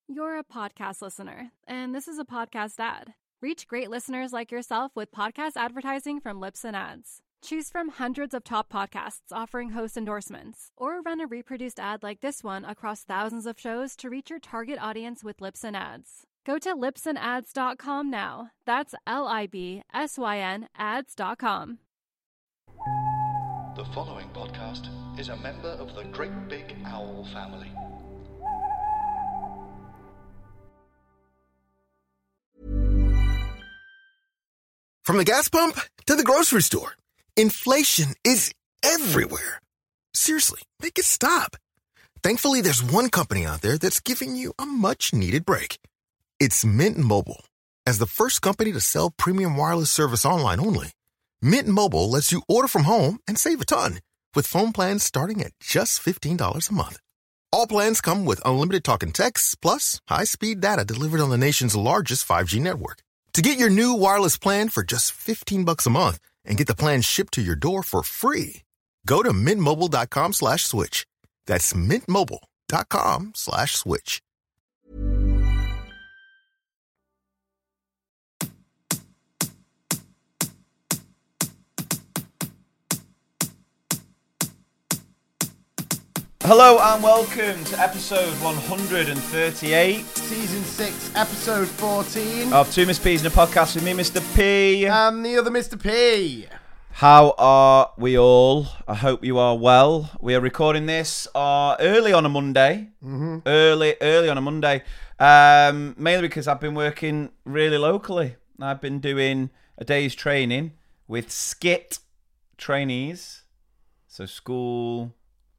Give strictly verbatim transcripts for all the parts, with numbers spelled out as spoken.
You're a podcast listener, and this is a podcast ad. Reach great listeners like yourself with podcast advertising from Libsyn Ads. Choose from hundreds of top podcasts offering host endorsements, or run a reproduced ad like this one across thousands of shows to reach your target audience with Libsyn Ads. Go to libsyn ads dot com now. That's L I B S Y N ads dot com. The following podcast is a member of the Great Big Owl family. From the gas pump to the grocery store, inflation is everywhere. Seriously, make it stop. Thankfully, there's one company out there that's giving you a much-needed break. It's Mint Mobile. As the first company to sell premium wireless service online only, Mint Mobile lets you order from home and save a ton with phone plans starting at just fifteen dollars a month. All plans come with unlimited talk and text, plus high-speed data delivered on the nation's largest five G network. To get your new wireless plan for just fifteen bucks a month and get the plan shipped to your door for free, go to mintmobile.com slash switch. That's mintmobile.com slash switch. Hello and welcome to episode one hundred thirty-eight. Season six, episode fourteen. Of Two Miss P's in a podcast with me, Mister P. And the other Mister P. How are we all? I hope you are well. We are recording this uh, early on a Monday. Mm-hmm. Early, early on a Monday. Um, mainly because I've been working really locally. I've been doing a day's training with SCIT trainees. So school...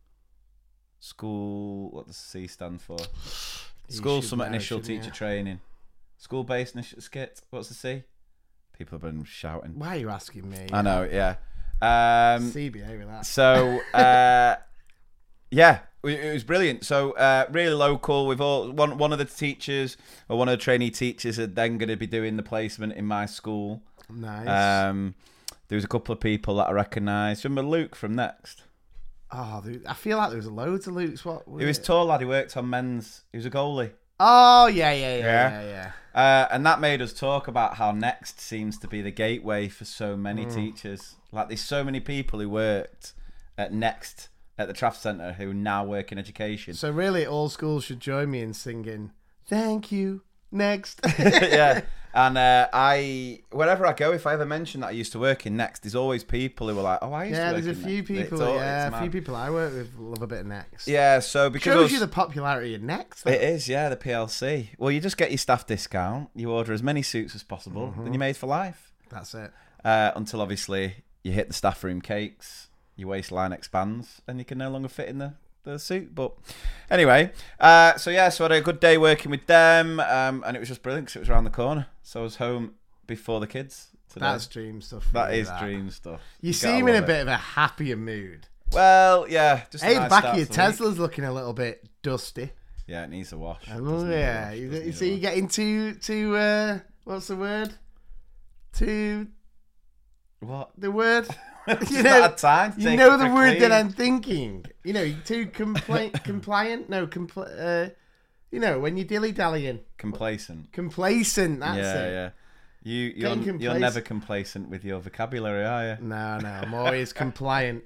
School, what does C stand for? You School Summit know, Initial Teacher you? Training. School-based initial skit. What's the C? People have been shouting. Why are you asking me? I know, yeah. Um, C B A with that. So, uh, yeah, it was brilliant. So, uh, really local. We've all one one of the teachers or one of the trainee teachers are then going to be doing the placement in my school. Nice. Um, there was a couple of people that I recognised. Remember Luke from Next? Oh, I feel like there was loads of Lukes. What? He was tall lad. He worked on men's. He was a goalie. Oh yeah, yeah, yeah, yeah, yeah. yeah. Uh, and that made us talk about how Next seems to be the gateway for so many mm. teachers. Like there's so many people who worked at Next at the Trafford Centre who now work in education. So really, all schools should join me in singing "Thank You, Next." Yeah. And uh, I, wherever I go, if I ever mention that I used to work in Next, there's always people who are like, "Oh, I used yeah, to work in there's a few Next." people, all, yeah, a few people I work with love a bit of Next. Yeah, so because shows was, you the popularity of Next. Though. It is, yeah, the P L C. Well, you just get your staff discount, you order as many suits as possible, mm-hmm. then you're made for life. That's it. Uh, until obviously you hit the staff room cakes, your waistline expands, and you can no longer fit in the. the suit. But anyway, uh, so yeah, so I had a good day working with them, um, and it was just brilliant because it was around the corner. So I was home before the kids today. That's dream stuff. That is that. dream stuff. You, you seem in a it. bit of a happier mood. Well, yeah. Just hey, the nice back of your Tesla's week. Looking a little bit dusty. Yeah, it needs a wash. Oh yeah, wash, you, you see, you getting too too. Uh, what's the word? Too. What the word? you know, time you know the word clean. That I'm thinking. You know, too compla- compliant. No, compl- uh, you know, when you're dilly dallying. Complacent. Complacent. That's yeah, it. Yeah, You you're, you're never complacent with your vocabulary, are you? No, no. I'm always compliant.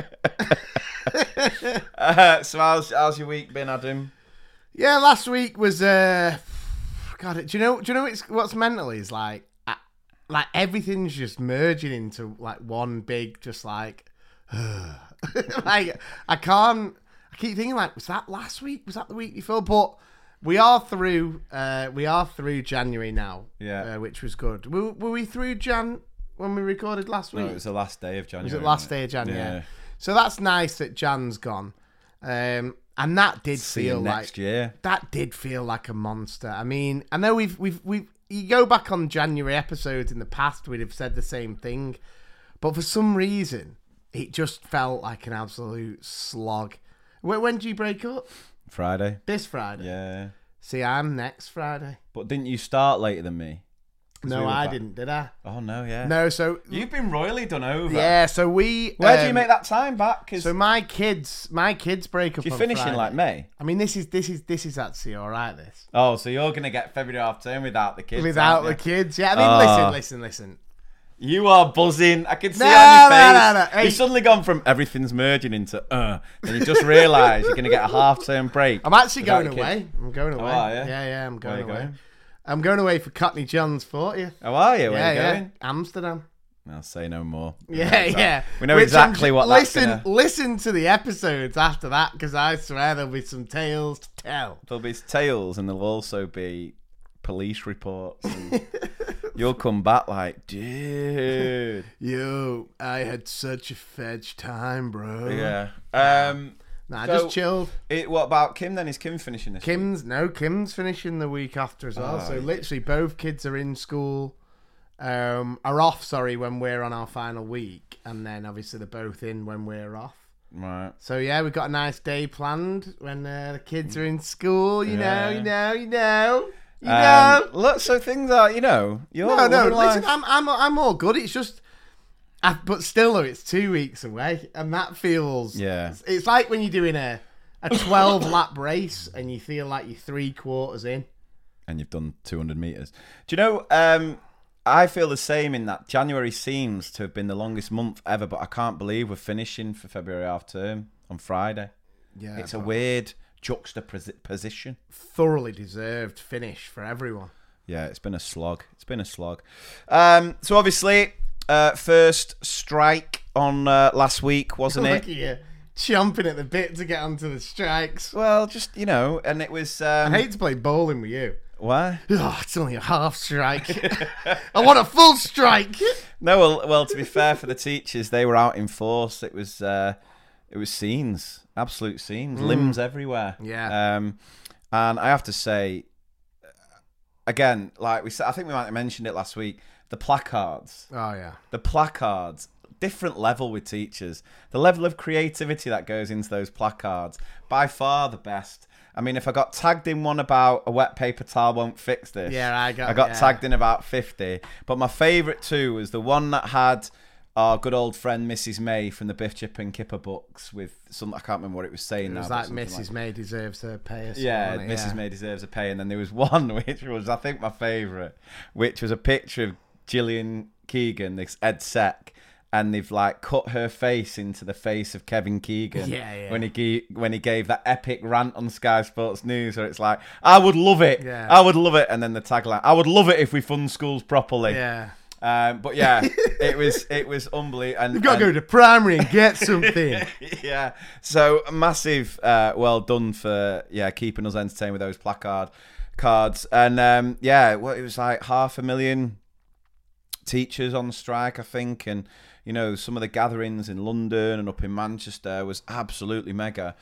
uh, so how's how's your week been, Adam? Yeah, last week was. Uh, God, do you know? Do you know it's, what's mental is like. Like everything's just merging into like one big, just like, like I can't. I keep thinking like, was that last week? Was that the week before? But we are through. Uh, we are through January now. Yeah, uh, which was good. Were, were we through Jan when we recorded last week? No, it was the last day of January. Was it last day of January? Yeah. So that's nice that Jan's gone. Um, and that did See feel you like next year. That did feel like a monster. I mean, I know we've we've we've. You go back on January episodes in the past, we'd have said the same thing. But for some reason, it just felt like an absolute slog. When, when do you break up? Friday. This Friday? Yeah. See, I'm next Friday. But didn't you start later than me? No, we I back. didn't, did I? Oh, no, yeah. No, so... You've been royally done over. Yeah, so we... Where um, do you make that time back? 'Cause So my kids, my kids break up do you on finish in Friday. like May? I mean, this is this is this is actually all right. This Oh, so you're going to get February half term without the kids. without aren't the you? kids. Yeah, I mean, Oh. listen, listen, listen. You are buzzing. I can see No, it on no, your face. no, no. Hey. You've suddenly gone from everything's merging into uh, and you just realised you're going to get a half term break. I'm actually without going your kids. away. I'm going away. are you? Yeah, yeah, I'm Where are going you away. going? I'm going away for Cockney John's fortieth. How are you? Where Yeah, are you yeah. going? Amsterdam. I'll say no more. We Yeah, know exact- yeah. We know Which exactly I'm- what Listen, that's gonna... listen to the episodes after that, because I swear there'll be some tales to tell. There'll be tales and there'll also be police reports. And you'll come back like, dude. Yo, I had such a fetch time, bro. Yeah. Um, Nah, So- just chilled. it, what about Kim then? Is Kim finishing this? week? Kim's no, Kim's finishing the week after as well. Oh, so yeah. literally, both kids are in school, um, are off. Sorry, when we're on our final week, and then obviously they're both in when we're off. Right. So yeah, we've got a nice day planned when uh, the kids are in school. You know, Yeah. you know, you know, you Um, know. look, so things are, you know, you're No, no, living life. listen, I'm, I'm, I'm all good. It's just, I, but still, though, it's two weeks away, and that feels, Yeah. It's, it's like when you're doing a, a twelve lap race, and you feel like you're three quarters in. And you've done two hundred meters. Do you know? Um, I feel the same in that January seems to have been the longest month ever, but I can't believe we're finishing for February half term on Friday. Yeah, It's a but weird juxtaposition. thoroughly deserved finish for everyone. Yeah, it's been a slog. It's been a slog. Um, so obviously, uh, first strike on uh, last week, wasn't Look it? at you, chomping at the bit to get onto the strikes. Well, just you know, and it was. Um, I hate to play bowling with you. why? Oh, it's only a half strike. I want a full strike. No, well, well, to be fair for the teachers, they were out in force. It was, uh, it was scenes, absolute scenes, limbs everywhere. Yeah. Um, and I have to say, again, like we said, I think we might have mentioned it last week. The placards, Oh yeah. the placards, different level with teachers. The level of creativity that goes into those placards, by far the best. I mean, if I got tagged in one about a wet paper towel won't fix this. Yeah, I got- I got yeah. tagged in about fifty. But my favourite too was the one that had our good old friend Missus May from the Biff, Chip and Kipper books with some, I can't remember what it was saying It now. was but like something Missus May deserves her pay. Or something, Yeah, wasn't it? Missus Yeah. May deserves a pay. And then there was one which was, I think, my favourite, which was a picture of Gillian Keegan, this Ed Sec, and they've like cut her face into the face of Kevin Keegan Yeah, yeah. when he gave, when he gave that epic rant on Sky Sports News where it's like, I would love it, Yeah. I would love it, and then the tagline, I would love it if we fund schools properly. Yeah. Um, but yeah, it was it was unbelievable. And, You've got to and- go to primary and get something. yeah. So massive, uh, well done for yeah keeping us entertained with those placard cards, and um, yeah, well, it was like half a million teachers on strike, I think, and you know some of the gatherings in London and up in Manchester was absolutely mega.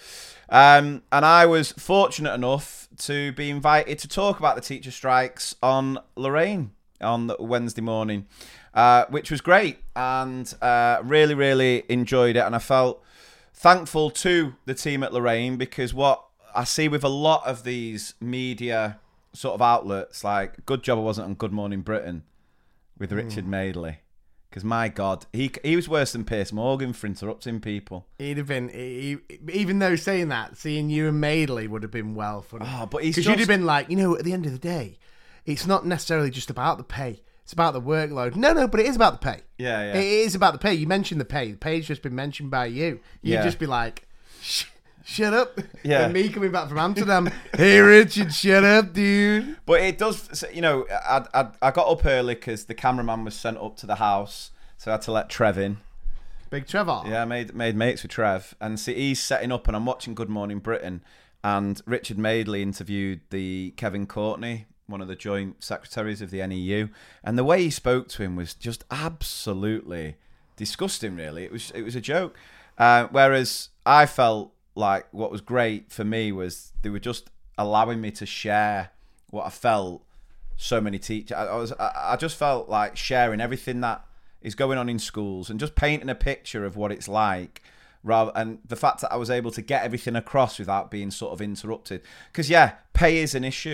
Um, and I was fortunate enough to be invited to talk about the teacher strikes on Lorraine on the Wednesday morning, uh, which was great, and uh, really, really enjoyed it. And I felt thankful to the team at Lorraine, because what I see with a lot of these media sort of outlets, like Good Job I Wasn't on Good Morning Britain with Richard Madeley, because my God, he he was worse than Piers Morgan for interrupting people. He'd have been, he, even though saying that, seeing you and Madeley would have been well funny. Oh, but he's Because just... you'd have been like, you know, at the end of the day, it's not necessarily just about the pay. It's about the workload. No, no, but it is about the pay. Yeah, yeah. It is about the pay. You mentioned the pay. The pay's just been mentioned by you. You'd Yeah. just be like, Shh, shut up. Yeah. And me coming back from Amsterdam, hey, Richard, shut up, dude. But it does, you know, I I, I got up early because the cameraman was sent up to the house, so I had to let Trev in. Big Trevor. Yeah, I made made mates with Trev, and see, he's setting up, and I'm watching Good Morning Britain, and Richard Madeley interviewed the Kevin Courtney, one of the joint secretaries of the N E U, and the way he spoke to him was just absolutely disgusting. Really, it was it was a joke. Uh, whereas I felt like what was great for me was they were just allowing me to share what I felt. So many teachers, I, I was I, I just felt like sharing everything that is going on in schools and just painting a picture of what it's like, rather, and the fact that I was able to get everything across without being sort of interrupted. Because yeah, pay is an issue,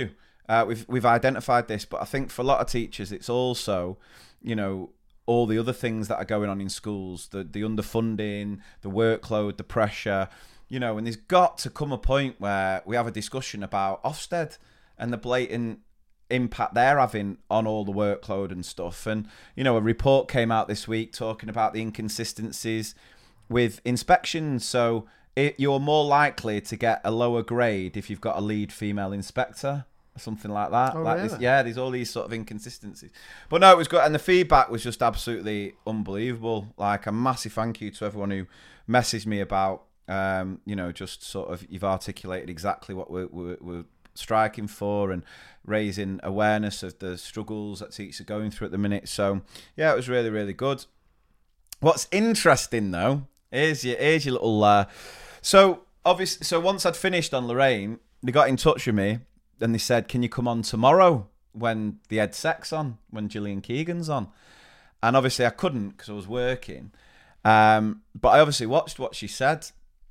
Uh, we've we've identified this, but I think for a lot of teachers, it's also, you know, all the other things that are going on in schools, the the underfunding, the workload, the pressure, you know, and there's got to come a point where we have a discussion about Ofsted and the blatant impact they're having on all the workload and stuff. And, you know, a report came out this week talking about the inconsistencies with inspections. So it, you're more likely to get a lower grade if you've got a lead female inspector. Something like that. Oh, like really? this, yeah, there's all these sort of inconsistencies. But no, it was good. And the feedback was just absolutely unbelievable. Like, a massive thank you to everyone who messaged me about, um, you know, just sort of, you've articulated exactly what we're, we're, we're striking for and raising awareness of the struggles that teachers are going through at the minute. So, yeah, it was really, really good. What's interesting, though, here's your, here's your little... Uh, so, obviously, so once I'd finished on Lorraine, they got in touch with me. And they said, can you come on tomorrow when the Ed Sec's on, when Gillian Keegan's on? And obviously I couldn't because I was working. Um, but I obviously watched what she said.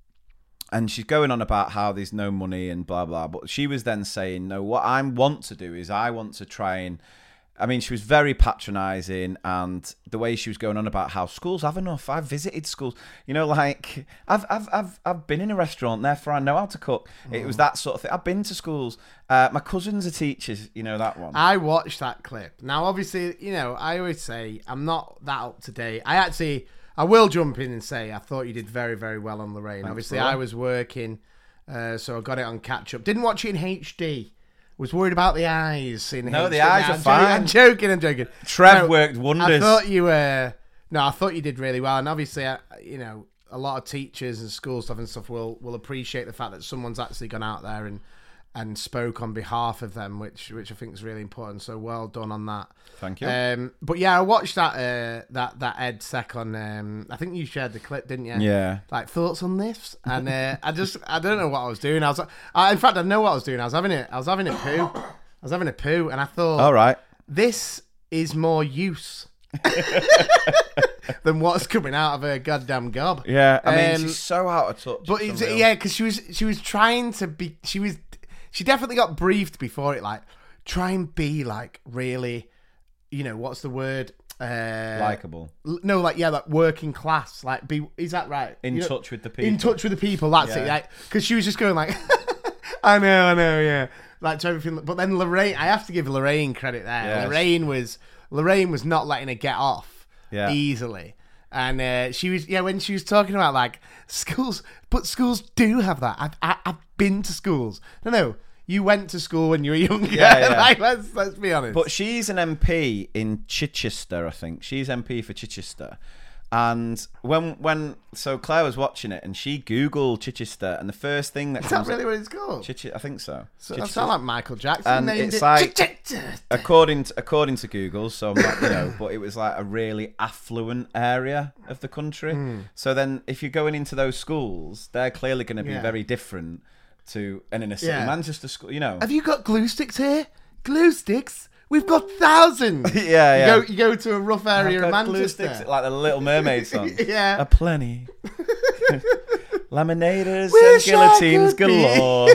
And she's going on about how there's no money and blah, blah. But she was then saying, no, what I want to do is I want to try and... I mean, she was very patronising, and the way she was going on about how schools have enough. I've visited schools, you know, like I've I've I've I've been in a restaurant, therefore I know how to cook. Mm. It was that sort of thing. I've been to schools. Uh, my cousins are teachers, you know that one. I watched that clip. Now, obviously, you know, I always say I'm not that up to date. I actually, I will jump in and say I thought you did very, very well on Lorraine. Thanks, obviously, bro. I was working, uh, so I got it on catch up. Didn't watch it in H D. Was worried about the eyes. In no, H D. the eyes no, are I'm fine. Joking, I'm joking. I'm joking. Trev no, worked wonders. I thought you were. No, I thought you did really well, and obviously, I, you know, a lot of teachers and school stuff and stuff will will appreciate the fact that someone's actually gone out there and and spoke on behalf of them, which which I think is really important. So well done on that. Thank you. Um, but yeah, I watched that uh, that that Ed Sec on. Um, I think you shared the clip, didn't you? Yeah. Like, thoughts on this, and uh, I just I don't know what I was doing. I was, I, in fact, I know what I was doing. I was having a I was having a poo. I was having a poo, and I thought, all right, this is more use than what's coming out of her goddamn gob. Yeah, I mean, Um, she's so out of touch. But it's, yeah, because she was she was trying to be. She was she definitely got briefed before it. Like, try and be like really, you know, what's the word? Uh, Likeable. No, like yeah, like working class. Like, be is that right? In You know, touch with the people. In touch with the people. That's Yeah. it. Like, because she was just going like, I know, I know, yeah. Like, to everything. But then Lorraine, I have to give Lorraine credit there. Yes. Lorraine was Lorraine was not letting her get off Yeah. easily. And uh, she was, yeah, when she was talking about like schools, but schools do have that. I've, I, I've been to schools. No, no, you went to school when you were younger. Yeah, yeah. Like, let's let's be honest. But she's an M P in Chichester, I think. She's M P for Chichester. And when when so Claire was watching it and she Googled Chichester, and the first thing that is that comes really what it's called? Chichester, I think so. So that Chichester. sounds like Michael Jackson And named it's it. like- Chichester. according to, according to Google, so I'm not, you know, but it was like a really affluent area of the country. Hmm. So then, if you're going into those schools, they're clearly going to be Yeah. very different to an inner city Yeah. Manchester school. You know, Have you got glue sticks here? Glue sticks? We've got thousands. yeah, yeah. You go, you go to a rough area I've of got glue Manchester. sticks, like the Little Mermaid song. Yeah. A plenty. Laminators Wish and I guillotines could be. galore.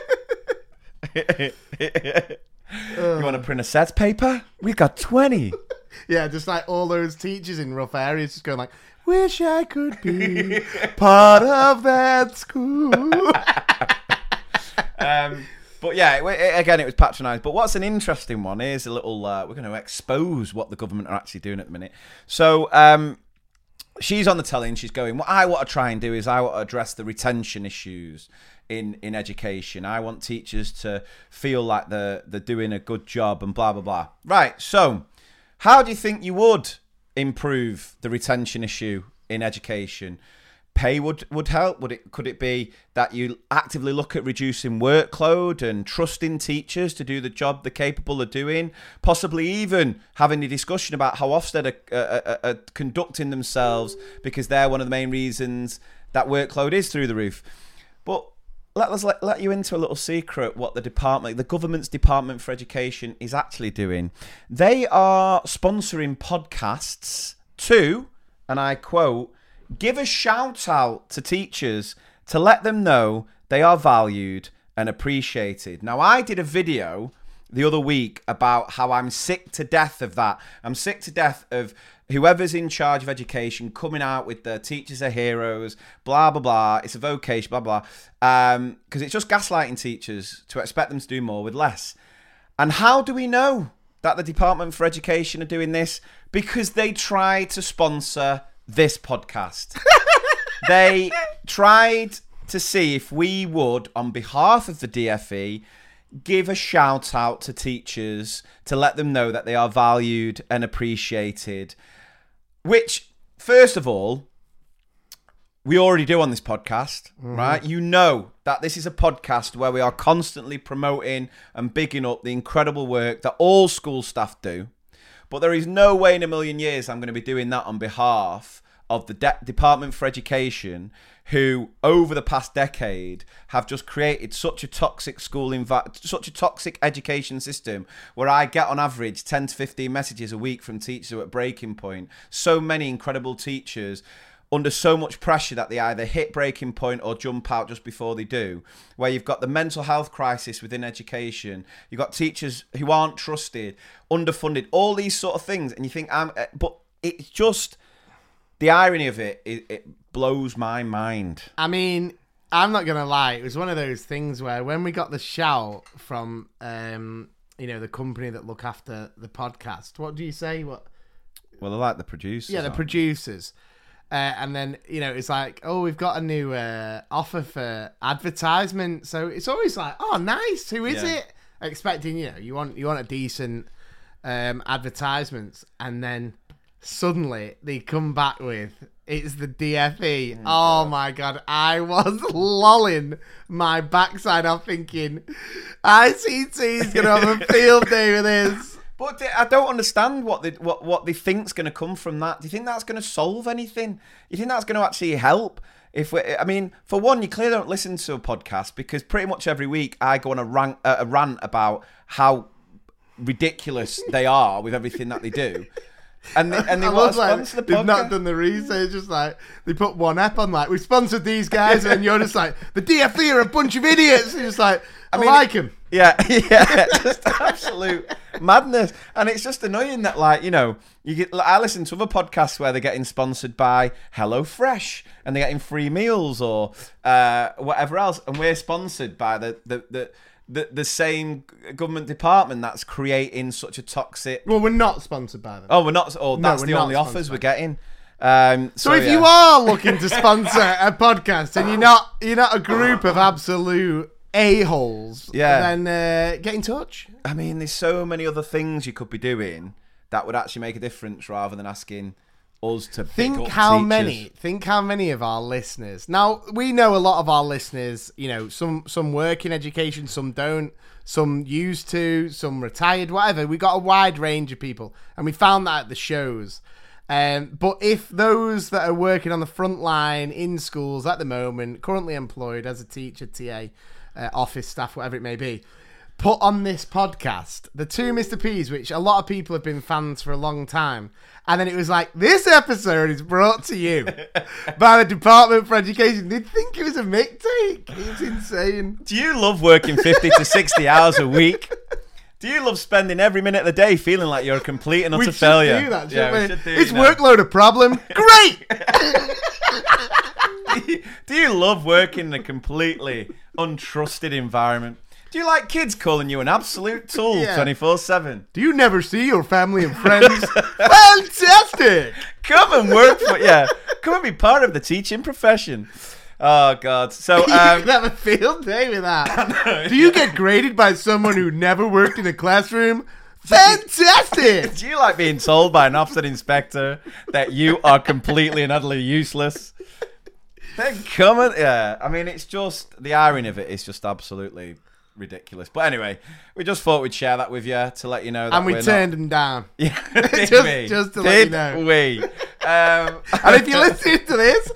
You want to print a set paper? We've got twenty. Yeah, just like all those teachers in rough areas just going like, wish I could be part of that school. Um, but yeah, it, it- again, it was patronised. But what's an interesting one is a little. Uh, we're going to expose what the government are actually doing at the minute. So um, she's on the telly and she's going, what I want to try and do is I want to address the retention issues in, in education. I want teachers to feel like they're, they're doing a good job and blah, blah, blah. Right, so how do you think you would improve the retention issue in education? Pay would, would help. Would it? Could it be that you actively look at reducing workload and trusting teachers to do the job they're capable of doing? Possibly even having a discussion about how Ofsted are, uh, are, are conducting themselves, because they're one of the main reasons that workload is through the roof. But let us let, let you into a little secret what the department, the government's Department for Education, is actually doing. They are sponsoring podcasts to, and I quote, give a shout out to teachers to let them know they are valued and appreciated. Now, I did a video the other week about how I'm sick to death of that. I'm sick to death of whoever's in charge of education coming out with the teachers are heroes, blah, blah, blah. It's a vocation, blah, blah. Um, because it's just gaslighting teachers to expect them to do more with less. And how do we know that the Department for Education are doing this? Because they try to sponsor this podcast. They tried to see if we would, on behalf of the D F E, give a shout out to teachers to let them know that they are valued and appreciated. Which, first of all, we already do on this podcast, mm-hmm. right? You know that this is a podcast where we are constantly promoting and bigging up the incredible work that all school staff do. But there is no way in a million years I'm going to be doing that on behalf of the De- Department for Education, who over the past decade have just created such a toxic school envi- such a toxic education system where I get on average ten to fifteen messages a week from teachers who are at breaking point. So many incredible teachers under so much pressure that they either hit breaking point or jump out just before they do, where you've got the mental health crisis within education, you've got teachers who aren't trusted, underfunded, all these sort of things, and you think, I'm, but it's just, the irony of it, it, it blows my mind. I mean, I'm not going to lie, it was one of those things where when we got the shout from, um, you know, the company that look after the podcast, what do you say? What? Well, they're like the producers. Yeah, the producers. Uh, and then, you know, it's like, oh, we've got a new uh, offer for advertisement. So it's always like, oh, nice. Who is Yeah. it? Expecting, you know, you want you want a decent um, advertisements. And then suddenly they come back with, it's the D F E. Oh, oh my God. I was lolling my backside off thinking, I C T is going to have a field day with this. But I don't understand what they what, what they think's going to come from that. Do you think that's going to solve anything? You think that's going to actually help? If we, I mean, for one, you clearly don't listen to a podcast because pretty much every week I go on a rant, uh, a rant about how ridiculous they are with everything that they do. And they, and they want to sponsor like, the podcast. They've not done the research. Just like they put one app on, like we sponsored these guys, and you're just like the D F E are a bunch of idiots. And you're just like, I, I mean, like them. Yeah, yeah, just absolute madness. And it's just annoying that, like, you know, you get. I listen to other podcasts where they're getting sponsored by HelloFresh and they're getting free meals or uh, whatever else, and we're sponsored by the the the. The, the same government department that's creating such a toxic... Well, we're not sponsored by them. Oh, we're not... Oh, that's no, the only offers we're getting. Um, so, so if yeah. you are looking to sponsor a podcast and you're not you're not a group of absolute a-holes, yeah. then uh, get in touch. I mean, there's so many other things you could be doing that would actually make a difference rather than asking... us to think pick up how teachers. many think how many of our listeners, now we know a lot of our listeners, you know, some some work in education, some don't, some used to, some retired, whatever. We got a wide range of people, and we found that at the shows. Um, but if those that are working on the front line in schools at the moment, currently employed as a teacher, T A, uh, office staff, whatever it may be, put on this podcast, the two Mister P's, which a lot of people have been fans for a long time. And then it was like, this episode is brought to you by the Department for Education. They'd think it was a mick take. It's insane. Do you love working fifty to sixty hours a week? Do you love spending every minute of the day feeling like you're a complete and utter we should failure? do that, yeah, we? we should do It's you know. workload a problem. Great! do, you, do you love working in a completely untrusted environment? Do you like kids calling you an absolute tool Yeah. twenty-four seven? Do you never see your family and friends? Fantastic! Come and work for... Yeah, come and be part of the teaching profession. Oh, God. So, You um... can have a field day with that. Do you get graded by someone who never worked in a classroom? Fantastic! do you like being told by an offset inspector that you are completely and utterly useless? Then come and... Yeah, I mean, it's just... The irony of it is just absolutely... ridiculous. But anyway, we just thought we'd share that with you to let you know that And we we're turned not... them down. Yeah, did just, we? just to did let you know. we? Um, And if you're listening to this,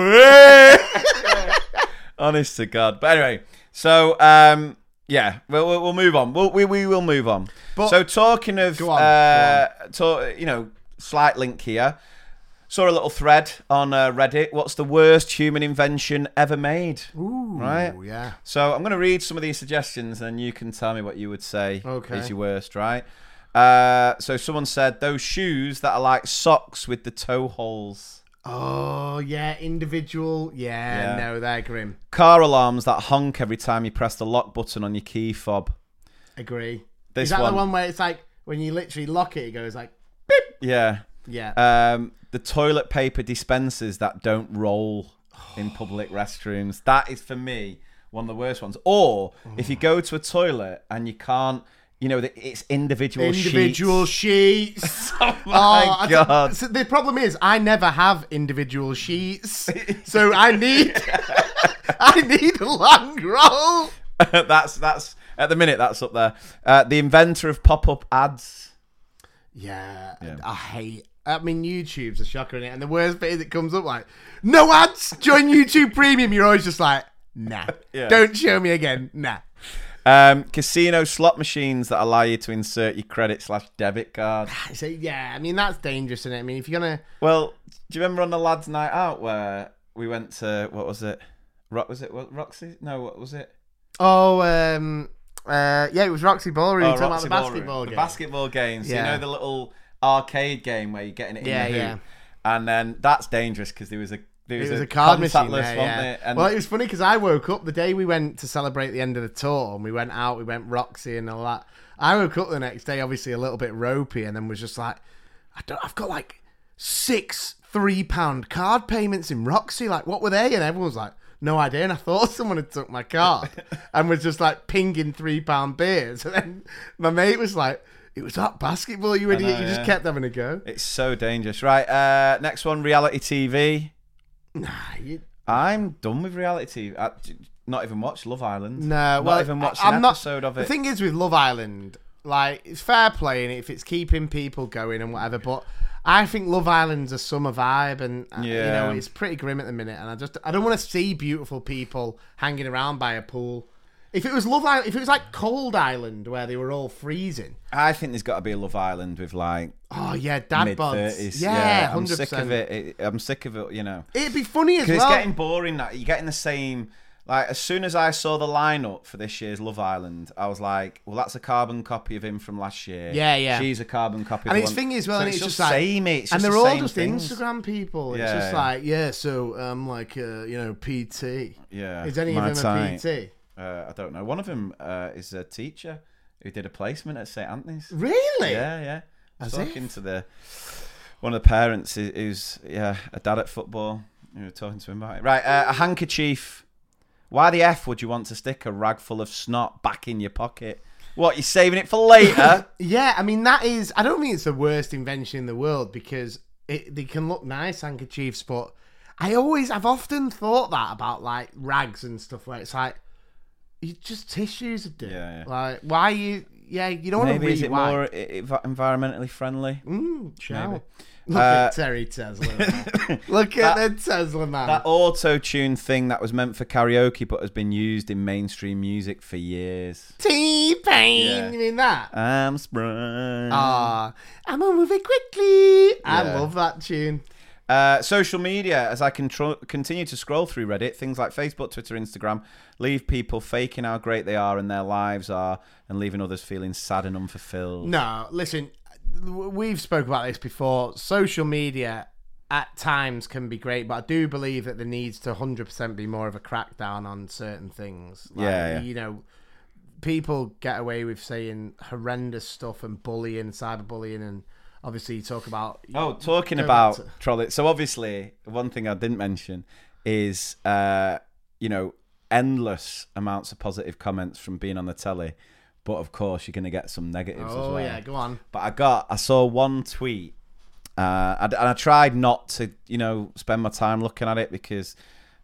honest to God. But anyway, so um, yeah, we'll, we'll we'll move on. We'll, we we will move on. But, so talking of, go on, uh, to, you know, slight link here. Saw a little thread on uh, Reddit. What's the worst human invention ever made? Ooh, right? Yeah. So I'm going to read some of these suggestions, and you can tell me what you would say Okay. is your worst, right? Uh, so someone said those shoes that are like socks with the toe holes. Oh, yeah, individual. Yeah, Yeah. no, they're grim. Car alarms that honk every time you press the lock button on your key fob. Agree. This Is that one, the one where it's like, when you literally lock it, it goes like, beep? yeah. Yeah. Um, the toilet paper dispensers that don't roll in public restrooms. That is, for me, one of the worst ones. Or if you go to a toilet and you can't, you know, it's individual, individual sheets. sheets. Oh my I God. t- so the problem is, I never have individual sheets, so I need, I need a long roll. that's that's at the minute that's up there. Uh, the inventor of pop-up ads. Yeah, Yeah. I hate. I mean, YouTube's a shocker in it, and the worst bit is it comes up like, no ads. Join YouTube Premium. You're always just like, nah, Yeah. don't show me again, nah. Um, casino slot machines that allow you to insert your credit slash debit card. So yeah, I mean that's dangerous, isn't it? I mean, if you're gonna, Well, do you remember on the lads' night out where we went to, what was it? Rock was it what, Roxy? No, what was it? oh, um, uh, yeah, it was Roxy Ballroom. Oh, talking Roxy about the Ballroom. basketball The game. basketball games. Yeah. You know the little arcade game where you're getting it in Yeah, the hoop. yeah. And then that's dangerous because there was a there was, It was a card machine contactless, there, wasn't yeah. it? And Well, it was funny because I woke up the day we went to celebrate the end of the tour, and we went out, we went Roxy and all that. I woke up the next day, obviously a little bit ropey, and then was just like, I don't, I've got like six three pound card payments in Roxy. Like, what were they? And everyone was like, no idea. And I thought someone had took my card and was just like pinging three pound beers. And then my mate was like, it was that basketball, you idiot. know, you just yeah. kept having a go. it's so dangerous. Right, uh, next one, reality T V. Nah, you, I'm done with reality T V. I, not even watched Love Island. No, not well, even watched I'm an not- episode of The it. thing is with Love Island, like, it's fair play in it if it's keeping people going and whatever, but I think Love Island's a summer vibe, and uh, you Yeah. know, it's pretty grim at the minute, and I just I don't want to see beautiful people hanging around by a pool. If it was Love Island, if it was like Cold Island where they were all freezing, I think there's got to be a Love Island with like oh yeah, dad mid bods, thirties. yeah, I'm hundred sick of percent. it. it. I'm sick of it. You know, It'd be funny as because well. it's getting boring. Now you're getting the same. Like as soon as I saw the lineup for this year's Love Island, I was like, "Well, that's a carbon copy of him from last year. Yeah, yeah. She's a carbon copy." And of the it's one. thing is, well, So and it's it's just just like, samey. It's and just they're the all same just things. Instagram people. It's Yeah, just yeah. like, yeah, so I'm like, uh, you know, P T. Yeah, Is any my of them a type. P T? Uh, I don't know. One of them uh, is a teacher who did a placement at St Anthony's. Really? Yeah, yeah. I was As talking if? to the one of the parents who- who's yeah a dad at football. We were talking to him about it. Right, uh, a handkerchief. Why the F would you want to stick a rag full of snot back in your pocket? What, you're saving it for later? Yeah, I mean, that is... I don't think it's the worst invention in the world because it, they can look nice, handkerchiefs, but I always... I've often thought that about, like, rags and stuff where it's like, you just tissues are dirty. Yeah, yeah. Like, why you... Yeah, you don't want to Maybe read is it why. more i- i- environmentally friendly? Mm, shall. Maybe. Look Uh, at Terry Tesla. Man. Look at That- the Tesla man. That auto-tune thing that was meant for karaoke but has been used in mainstream music for years. T-Pain. Yeah. You mean that? I'm sprung. Ah, I'm gonna move it quickly. I Yeah. love that tune. Uh, social media, as I contro- continue to scroll through Reddit, things like Facebook, Twitter, Instagram, leave people faking how great they are and their lives are and leaving others feeling sad and unfulfilled. No, listen, we've spoke about this before. Social media at times can be great, but I do believe that there needs to one hundred percent be more of a crackdown on certain things. Like, Yeah, yeah. You know, people get away with saying horrendous stuff and bullying, cyberbullying, and obviously you talk about... Oh, talking Go about back to- trolley. So obviously, one thing I didn't mention is, uh, you know, endless amounts of positive comments from being on the telly. But of course, you're going to get some negatives as Oh, well. yeah, go on. But I got, I saw one tweet, uh, and and I tried not to, you know, spend my time looking at it because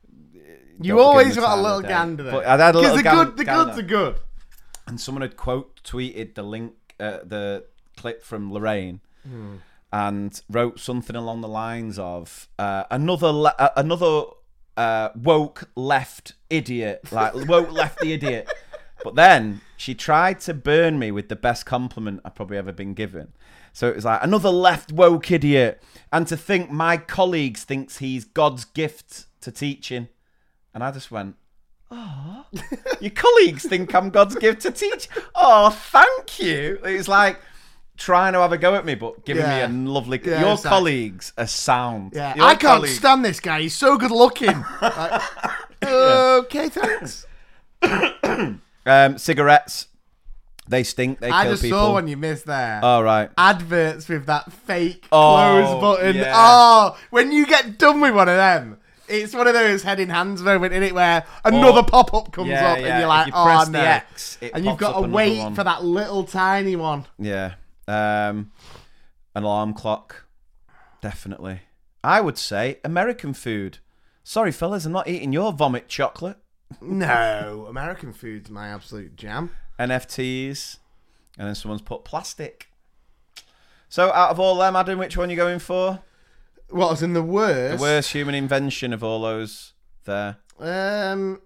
You don't always give me the got a time of little day. gander there. But I had a little the gan- good, the gander. goods are good. And someone had quote tweeted the link, uh, the clip from Lorraine, Hmm. and wrote something along the lines of uh, another le- uh, another uh, woke left idiot, like woke lefty idiot. But then she tried to burn me with the best compliment I've probably ever been given. So it was like, another left woke idiot. And to think my colleagues thinks he's God's gift to teaching. And I just went, oh, your colleagues think I'm God's gift to teach? Oh, thank you. It was like trying to have a go at me, but giving Yeah. me a lovely... Yeah, your it's like- colleagues are sound. Yeah, Your I can't colleagues- stand this guy. He's so good looking. Like, okay, thanks. Um, cigarettes, they stink, they I kill just people. saw one you missed there. Oh, right. Adverts with that fake Oh, close button. yeah. Oh, when you get done with one of them, it's one of those head in hands moment in it where another Or- pop up comes Yeah, up yeah. and you're like, if you oh press no. the X, it and you've pops got up to another wait one. for that little tiny one. Yeah. Um, an alarm clock. Definitely. I would say American food. Sorry, fellas, I'm not eating your vomit chocolate. No, American food's my absolute jam. N F Ts. And then someone's put plastic. So out of all them, Adam, which one are you going for? What was in the worst? The worst human invention of all those there. Um,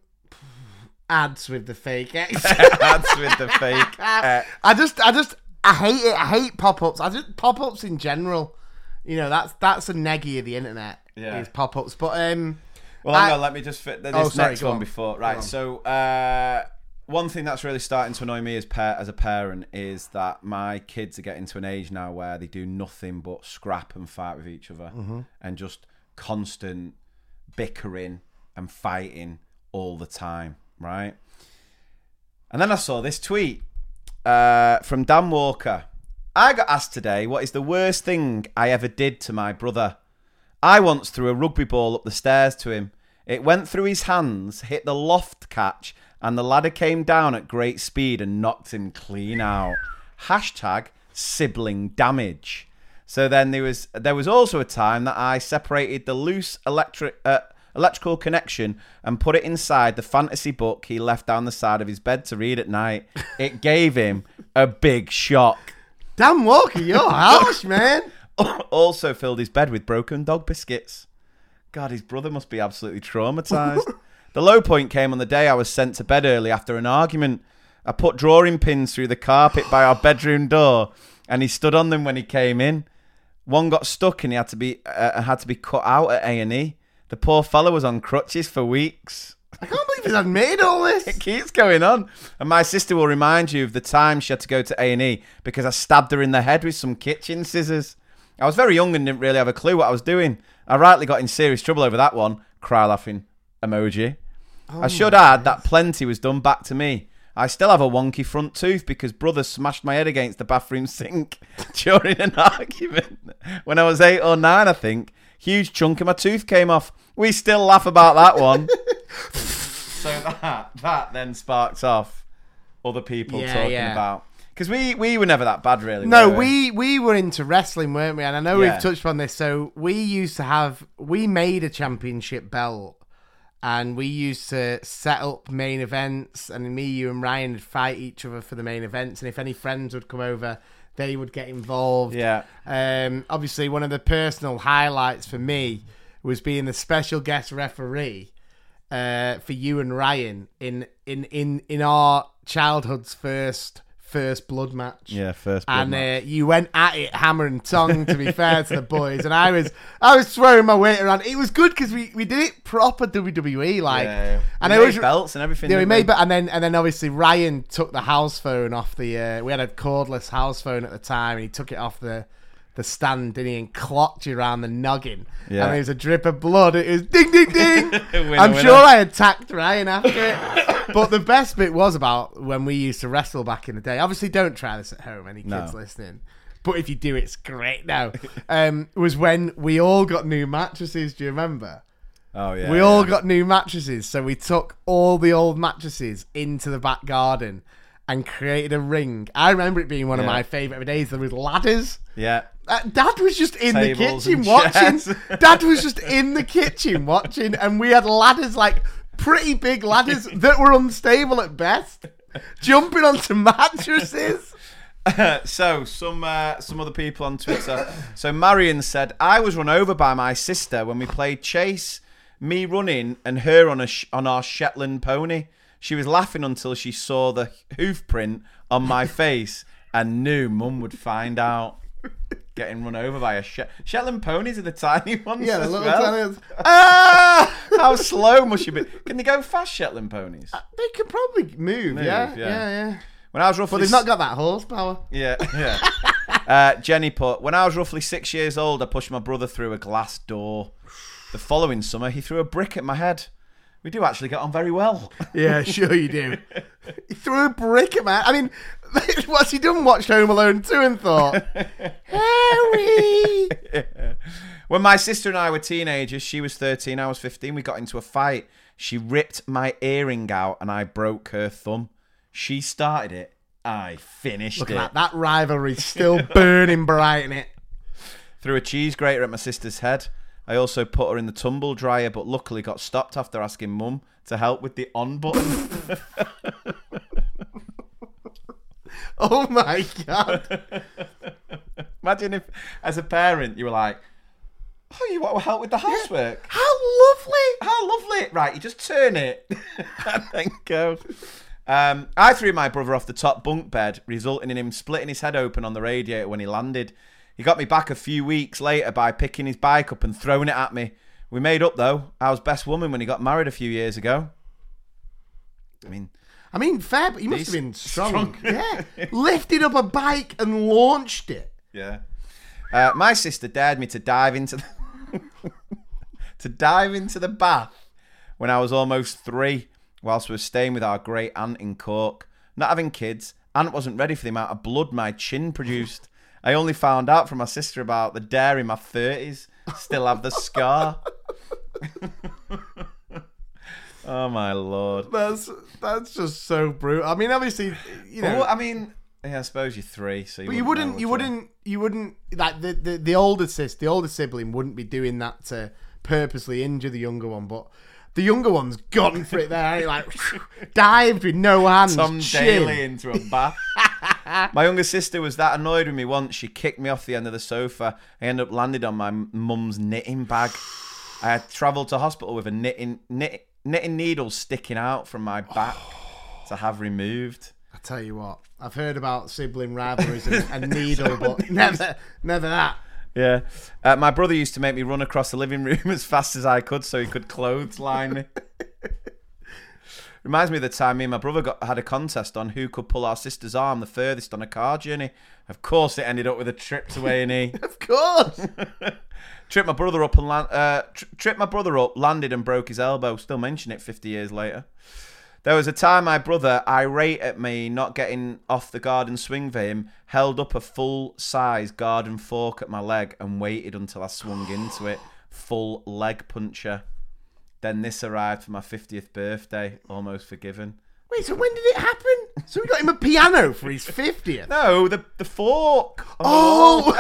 ads with the fake X. Ads with the fake. Uh, I just, I just, I hate it. I hate pop-ups. I just pop-ups in general. You know, that's that's a neggy of the internet. Yeah. Is pop-ups, but um, well, hang I- on, let me just fit this Oh, sorry, next go one on. before. Go Right, on. so uh, one thing that's really starting to annoy me as, pa- as a parent is that my kids are getting to an age now where they do nothing but scrap and fight with each other Mm-hmm. and just constant bickering and fighting all the time, right? And then I saw this tweet uh, from Dan Walker. I got asked today, what is the worst thing I ever did to my brother? I once threw a rugby ball up the stairs to him. It went through his hands, hit the loft catch, and the ladder came down at great speed and knocked him clean out. Hashtag sibling damage. So then there was there was also a time that I separated the loose electric uh, electrical connection and put it inside the fantasy book he left down the side of his bed to read at night. It gave him a big shock. Dan Walker, you're harsh, man. Also filled his bed with broken dog biscuits. God, his brother must be absolutely traumatized. The low point came on the day I was sent to bed early after an argument. I put drawing pins through the carpet by our bedroom door, and he stood on them when he came in. One got stuck, and he had to be uh, had to be cut out at A and E. The poor fella was on crutches for weeks. I can't believe he's made all this. It keeps going on. And my sister will remind you of the time she had to go to A and E because I stabbed her in the head with some kitchen scissors. I was very young and didn't really have a clue what I was doing. I rightly got in serious trouble over that one. Cry laughing emoji. Oh I should add that plenty was done back to me. I still have a wonky front tooth because brother smashed my head against the bathroom sink during an argument. When I was eight or nine, I think. Huge chunk of my tooth came off. We still laugh about that one. So that that then sparks off other people Yeah, talking yeah. about... Because we, we were never that bad, really. No, were we we were into wrestling, weren't we? And I know Yeah. we've touched on this. So we used to have, we made a championship belt, and we used to set up main events. And me, you, and Ryan would fight each other for the main events. And if any friends would come over, they would get involved. Yeah. Um, obviously, one of the personal highlights for me was being the special guest referee uh, for you and Ryan in in in in our childhood's first. First blood match. Yeah, first blood and match. Uh, you went at it hammer and tongue, to be fair to the boys, and I was I was throwing my weight around. It was good because we, we did it proper W W E like, Yeah, yeah. and We I made was belts and everything. Yeah, we didn't made but and then and then obviously Ryan took the house phone off the. Uh, we had a cordless house phone at the time, and he took it off the. The stand, didn't he, and clocked you around the noggin. Yeah. And there was a drip of blood. It was ding, ding, ding. Winner, I'm winner. sure I attacked Ryan after it. But the best bit was about when we used to wrestle back in the day. Obviously, don't try this at home, any kids No. listening. But if you do, it's great now. Um, was when we all got new mattresses. Do you remember? Oh, yeah. we yeah. all got new mattresses. So we took all the old mattresses into the back garden and created a ring. I remember it being one of Yeah. my favourite days. There was ladders. Yeah. Uh, Dad was just in Tables the kitchen and watching. chairs. Dad was just in the kitchen watching, and we had ladders, like pretty big ladders that were unstable at best, jumping onto mattresses. So some uh, some other people on Twitter. So Marion said, I was run over by my sister when we played chase. Me running and her on a sh- on our Shetland pony. She was laughing until she saw the hoof print on my face and knew Mum would find out. Getting run over by a Shet- Shetland ponies are the tiny ones Yeah, the as little well. tiny ones. Ah! How slow must you be? Can they go fast, Shetland ponies? They can probably move, Move, yeah, yeah. yeah, yeah. When I was roughly But they've not got that horsepower. Yeah, yeah. uh, Jenny put, when I was roughly six years old, I pushed my brother through a glass door. The following summer, he threw a brick at my head. We do actually get on very well. Yeah, sure you do. He threw a brick at my... I mean, what's he done? Watched Home Alone two and thought, Harry! When my sister and I were teenagers, she was thirteen, I was fifteen, we got into a fight. She ripped my earring out and I broke her thumb. She started it. I finished Look it. at that. That rivalry's still burning bright in it. Threw a cheese grater at my sister's head. I also put her in the tumble dryer, but luckily got stopped after asking Mum to help with the on button. Oh my God. Imagine if, as a parent, you were like, oh, you want help with the housework? How lovely. How lovely. Right, you just turn it and then go. Um, I threw my brother off the top bunk bed, resulting in him splitting his head open on the radiator when he landed. He got me back a few weeks later by picking his bike up and throwing it at me. We made up, though. I was best woman when he got married a few years ago. I mean... I mean, fair, but he must have been strong. strong. Yeah. Lifted up a bike and launched it. Yeah. Uh, my sister dared me to dive into the... to dive into the bath when I was almost three, whilst we were staying with our great aunt in Cork. Not having kids, Aunt wasn't ready for the amount of blood my chin produced. I only found out from my sister about the dare in my thirties. Still have the scar. Oh my lord. That's that's just so brutal. I mean, obviously, you know. Well, I mean, yeah, I suppose you're three, so you But you wouldn't, wouldn't, you know, would wouldn't, you wouldn't, like the, the, the older sis, the older sibling wouldn't be doing that to purposely injure the younger one, but the younger one's gone for it there, ain't it? Like dived with no hands, Tom chin. Daly into a bath. My younger sister was that annoyed with me once, she kicked me off the end of the sofa. I ended up landing on my mum's knitting bag. I had travelled to hospital with a knitting, knit, knitting needle sticking out from my back to have removed. I tell you what, I've heard about sibling rivalries and, and needle, but never, never that. Yeah. Uh, my brother used to make me run across the living room as fast as I could so he could clothesline me. Reminds me of the time me and my brother got, had a contest on who could pull our sister's arm the furthest on a car journey. Of course, it ended up with a trip to A and E. Of course. Tripped my brother up and land, uh, tri- tripped my brother up, landed and broke his elbow. Still mention it fifty years later. There was a time my brother, irate at me not getting off the garden swing for him, held up a full-size garden fork at my leg and waited until I swung into it. Full leg puncher. Then this arrived for my fiftieth birthday, almost forgiven. Wait, so when did it happen? So we got him a piano for his fiftieth? No, the the fork. Oh!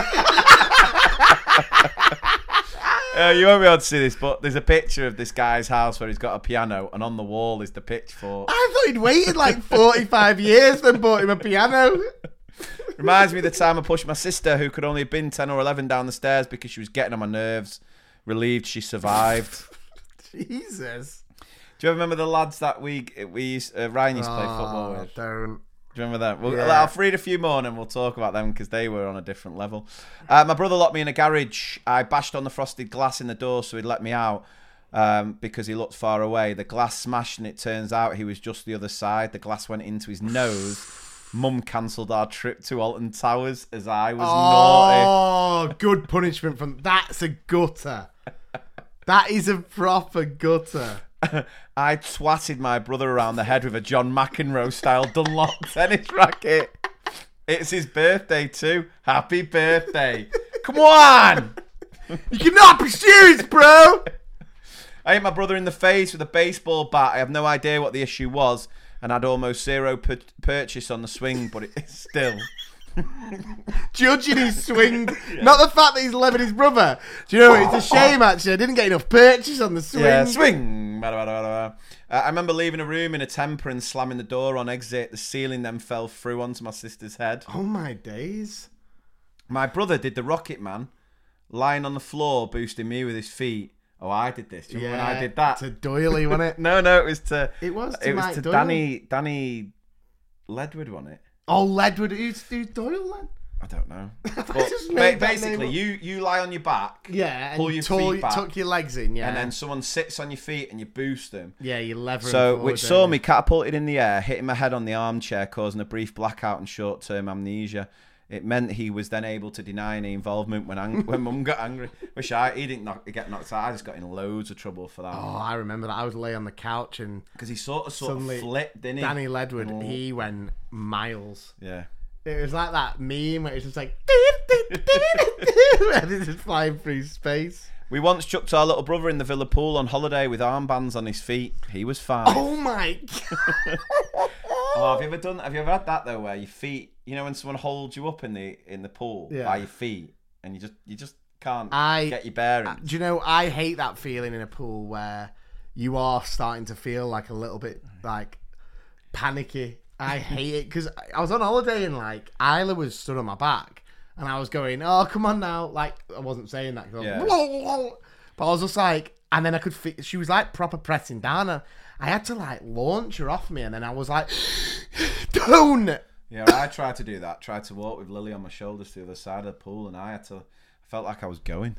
Uh, you won't be able to see this, but there's a picture of this guy's house where he's got a piano, and on the wall is the pitchfork. I thought he'd waited like forty-five years, then bought him a piano. Reminds me of the time I pushed my sister, who could only have been ten or eleven, down the stairs because she was getting on my nerves. Relieved she survived. Jesus. Do you ever remember the lads that we we used, uh, Ryan used to play football Oh, with? don't. Do you remember that? We'll, Yeah. I'll read a few more and then we'll talk about them because they were on a different level. Uh, my brother locked me in a garage. I bashed on the frosted glass in the door so he'd let me out um, because he looked far away. The glass smashed and it turns out he was just the other side. The glass went into his nose. Mum cancelled our trip to Alton Towers as I was naughty. Oh, good punishment from... That's a gutter. That is a proper gutter. I twatted my brother around the head with a John McEnroe style Dunlop tennis racket. It's his birthday too. Happy birthday. Come on! You cannot be serious, bro! I hit my brother in the face with a baseball bat. I have no idea what the issue was and had almost zero pur- purchase on the swing, but it's still... Judging his swing, not the fact that he's leveling his brother. Do you know, it's a shame actually. I didn't get enough purchase on the swing. Yeah, swing. Bada, bada, bada, bada. Uh, I remember leaving a room in a temper and slamming the door on exit. The ceiling then fell through onto my sister's head. Oh my days. My brother did the Rocket Man, lying on the floor, boosting me with his feet. Oh, I did this. Do you remember when I did that? To Doyley, wasn't it? no, no, it was to. It was to it was Mike to Doyle. Danny Danny Ledwood, wasn't it? Oh, Ledwood. Who's, who's Doyle then? I don't know. I But just ba- made that basically, name up. you you lie on your back, Yeah, pull and your tall- feet back, tuck your legs in, yeah. and then someone sits on your feet and you boost them. Yeah, you lever So, forward, which don't saw you? me catapulted in the air, hitting my head on the armchair, causing a brief blackout and short-term amnesia. It meant he was then able to deny any involvement when ang- when Mum got angry. Wish I he didn't knock, get knocked out. I just got in loads of trouble for that. Oh, I remember that. I was lay on the couch and Because he sort of sort suddenly of flipped, didn't he? Danny Ledwood, Oh. he went miles. Yeah. It was like that meme where it's just like and it's just flying through space. We once chucked our little brother in the Villa pool on holiday with armbands on his feet. He was fine. Oh my god! Oh, have you ever done? Have you ever had that though, where your feet, you know, when someone holds you up in the in the pool Yeah. by your feet, and you just you just can't I- get your bearings. Do you know? I hate that feeling in a pool where you are starting to feel like a little bit like panicky. I hate it because I was on holiday and like Isla was stood on my back and I was going, "Oh, come on now!" Like I wasn't saying that, 'cause I was, Yeah. "Whoa, whoa." But I was just like, and then I could feel she was like proper pressing down, and I had to like launch her off me, and then I was like, "Don't." Yeah, I tried to do that. Tried to walk with Lily on my shoulders to the other side of the pool, and I had to. I felt like I was going.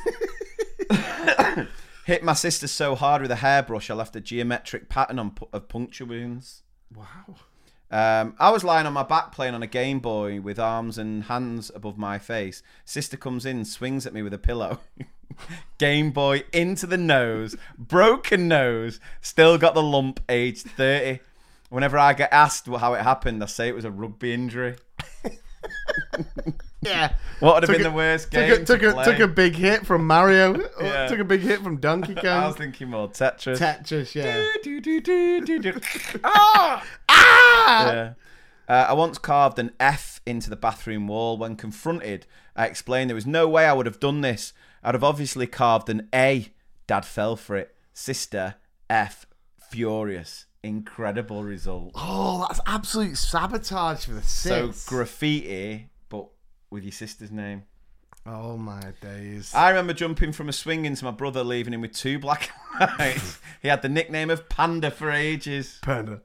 Hit my sister so hard with a hairbrush, I left a geometric pattern on pu- of puncture wounds. Wow. Um, I was lying on my back playing on a Game Boy with arms and hands above my face. Sister comes in, swings at me with a pillow. Game Boy into the nose, broken nose, still got the lump, aged thirty. Whenever I get asked how it happened, I say it was a rugby injury. Yeah. What would have Took been a- the worst Took game a, took, to a, play? took a big hit from Mario. Yeah. Took a big hit from Donkey I Kong. was thinking more Tetris. Tetris, yeah. Do, do, do, do, do. Ah! Ah! Yeah. Uh, I once carved an F into the bathroom wall. When confronted, I explained there was no way I would have done this. I'd have obviously carved an A. Dad fell for it. Sister, F, furious. Incredible result. Oh, that's absolute sabotage for the So sis. graffiti, but with your sister's name. Oh my days. I remember jumping from a swing into my brother, leaving him with two black eyes. He had the nickname of Panda for ages. Panda.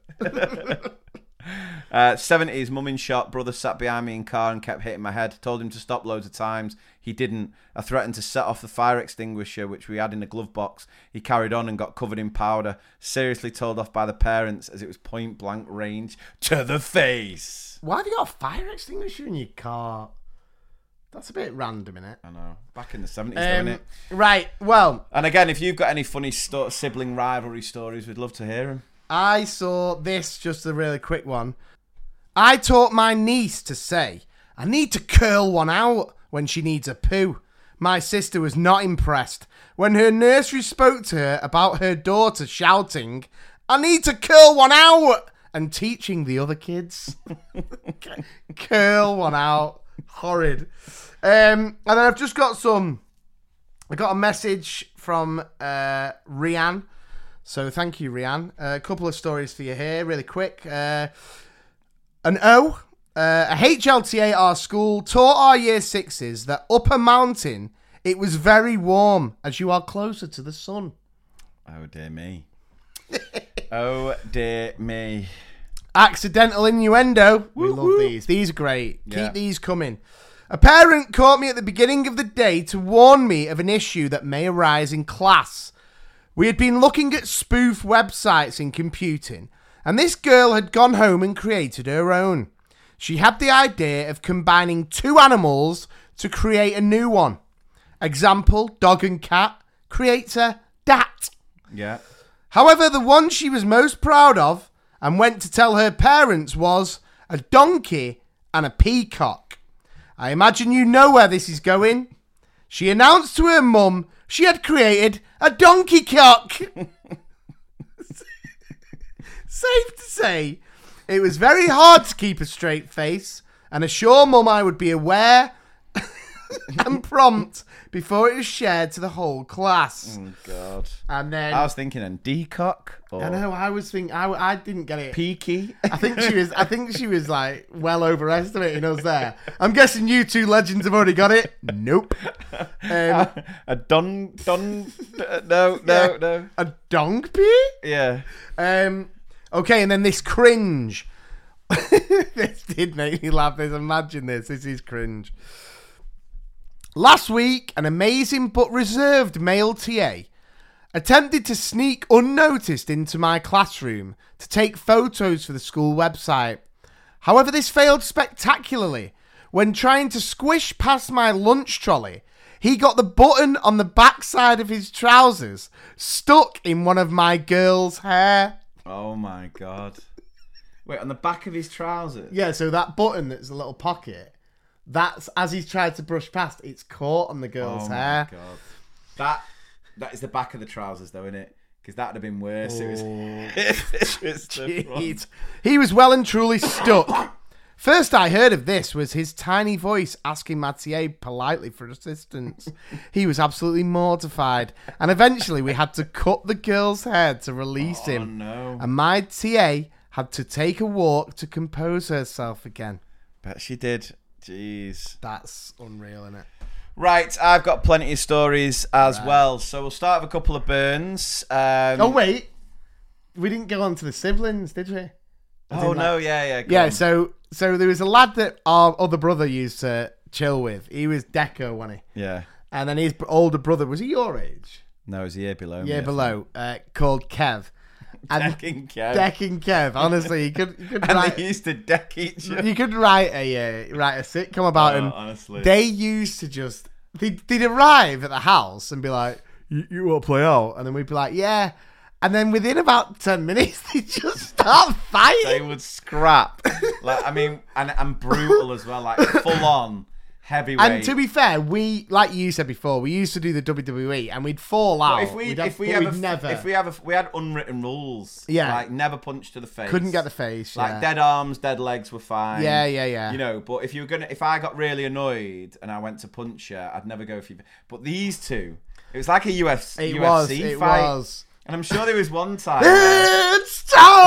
Uh, seventies, mum in shot, brother sat behind me in car and kept hitting my head. Told him to stop loads of times. He didn't. I threatened to set off the fire extinguisher, which we had in a glove box. He carried on and got covered in powder. Seriously told off by the parents as it was point blank range to the face. Why have you got a fire extinguisher in your car? That's a bit random, innit? I know. Back in the seventies, Um, though, innit? right, well, And again, if you've got any funny sto- sibling rivalry stories, we'd love to hear them. I saw this, just a really quick one. I taught my niece to say, "I need to curl one out" when she needs a poo. My sister was not impressed when her nursery spoke to her about her daughter shouting, "I need to curl one out," and teaching the other kids. Curl one out. Horrid. Um, and then I've just got some... I got a message from uh, Rianne. So thank you, Rianne. Uh, a couple of stories for you here, really quick. Uh, an O, uh, a H L T A at our school taught our year sixes that up a mountain it was very warm as you are closer to the sun. Oh, dear me. Oh, dear me. Accidental innuendo. We love these. These are great. Yeah. Keep these coming. A parent caught me at the beginning of the day to warn me of an issue that may arise in class. We had been looking at spoof websites in computing, and this girl had gone home and created her own. She had the idea of combining two animals to create a new one. Example, dog and cat. Creator, dat. Yeah. However, the one she was most proud of and went to tell her parents was a donkey and a peacock. I imagine you know where this is going. She announced to her mum she had created a donkey cock. Safe to say, it was very hard to keep a straight face and assure mum I would be aware and prompt before it was shared to the whole class. Oh, God. And then I was thinking, and decock? Or I know. I was thinking. I, I didn't get it. peaky? I think she was. I think she was like well overestimating us there. I'm guessing you two legends have already got it. Nope. Um, a dun dun. Uh, no, no, yeah. no. A dong pee? Yeah. Um. Okay, and then this cringe. This did make me laugh. This, imagine this. This is cringe. Last week, an amazing but reserved male T A attempted to sneak unnoticed into my classroom to take photos for the school website. However, this failed spectacularly. When trying to squish past my lunch trolley, he got the button on the backside of his trousers stuck in one of my girl's hair. Oh, my God. Wait, on the back of his trousers? Yeah, so that button that's a little pocket, that's, as he's tried to brush past, it's caught on the girl's Oh, hair. my God. That, that is the back of the trousers, though, isn't it? Because that would have been worse. It was, it was the front. Jeez. He was well and truly stuck. First I heard of this was his tiny voice asking my T A politely for assistance. He was absolutely mortified, and eventually we had to cut the girl's hair to release Oh, him. no. And my T A had to take a walk to compose herself again. Bet she did. Jeez. That's unreal, isn't it? Right, I've got plenty of stories as well. So we'll start with a couple of burns. Um, Oh, wait. We didn't go on to the siblings, did we? Oh, no, yeah, yeah. go Yeah, on. so so there was a lad that our other brother used to chill with. He was Deco, wasn't he? Yeah. And then his older brother, was he your age? No, it was a year below me. Yeah, I below, uh, called Kev. And Decking Kev. Decking Kev. Honestly, you could you could And write they used to deck each other. you could write a uh, write a sitcom about Oh, him. honestly. They used to just they'd, they'd arrive at the house and be like, "You, you want to play out?" And then we'd be like, "Yeah." And then within about ten minutes, they just start fighting. They would scrap. Like, I mean, and, and brutal as well, like full on heavyweight. And to be fair, we, like you said before, we used to do the W W E, and we'd fall out. But if we We'd have- if we but ever we'd never if we ever we had unwritten rules, Yeah. like never punch to the face, couldn't get the face. like yeah. dead arms, dead legs were fine. Yeah, yeah, yeah. You know, but if you were gonna, if I got really annoyed and I went to punch you, I'd never go for you. But these two, it was like a U F C, It U F C was. It fight. was. And I'm sure there was one time. where- It's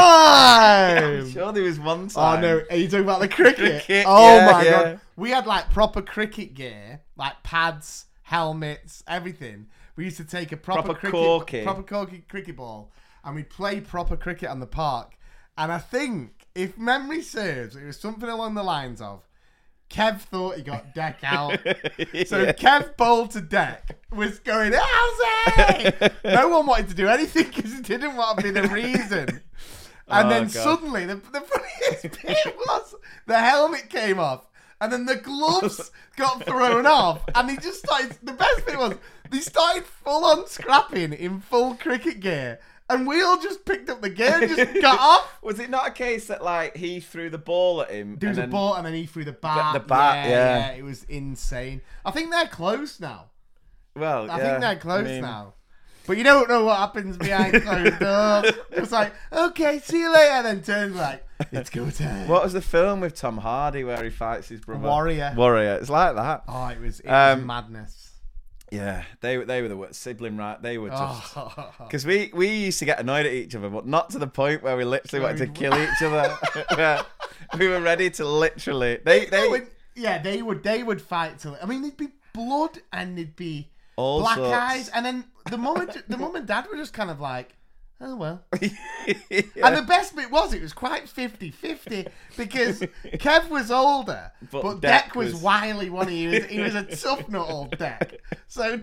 time. I'm sure there was one Oh time. no! Are you talking about the cricket? Cricket, oh yeah, my yeah. god! We had like proper cricket gear, like pads, helmets, everything. We used to take a proper, Proper cricket, corky. proper corky cricket ball, and we'd play proper cricket on the park. And I think, if memory serves, it was something along the lines of, Kev thought he got Deck out. So Yeah. Kev bowled to Deck, was going, how's it? No one wanted to do anything because he didn't want to be the reason. And Oh, then God. suddenly, the, the funniest bit was the helmet came off, and then the gloves got thrown off, and he just started. The best bit was they started full on scrapping in full cricket gear, and we all just picked up the gear and just got off. Was it not a case that like he threw the ball at him? There was and a then- ball, and then he threw the bat. The- the bat, yeah. It was insane. I think they're close now. Well, I yeah, think they're close I mean, now. But you don't know what happens behind closed doors. It's like, okay, see you later. And then turns like, it's go time. What was the film with Tom Hardy where he fights his brother? Warrior. Warrior. It's like that. Oh, it was, it was Um, madness. Yeah, they they were the worst sibling, right? They were just Oh. because we we used to get annoyed at each other, but not to the point where we literally wanted to Very- kill each other. Yeah. We were ready to literally. They they When- yeah, they would they would fight till. I mean, there'd be blood and there'd be All black sorts. eyes, and then the mum and the mum and dad were just kind of like, oh well. Yeah. And the best bit was it was quite fifty-fifty because Kev was older, But but, Deck Deck was, was- wily one. He was he was a tough nut old Deck. So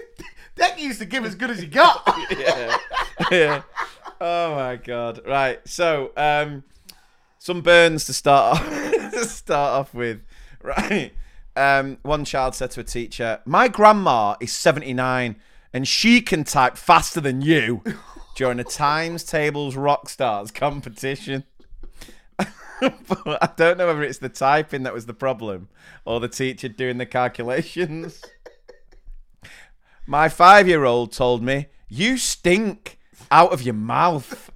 Deck used to give as good as he got. yeah. Yeah. Oh my god. Right. So, um, some burns to start off, to start off with. Right. Um, one child said to a teacher, "My grandma is seventy-nine and she can type faster than you," during a Times Tables Rock Stars competition. But I don't know whether it's the typing that was the problem or the teacher doing the calculations. My five-year-old told me, "You stink out of your mouth."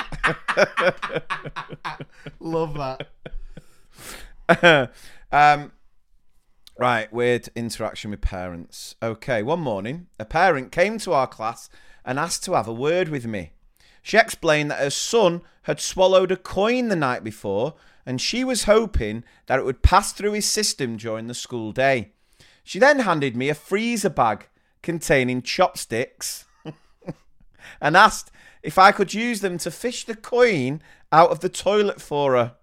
Love that. um, Right, weird interaction with parents. Okay, one morning, a parent came to our class and asked to have a word with me. She explained that her son had swallowed a coin the night before and she was hoping that it would pass through his system during the school day. She then handed me a freezer bag containing chopsticks and asked if I could use them to fish the coin out of the toilet for her.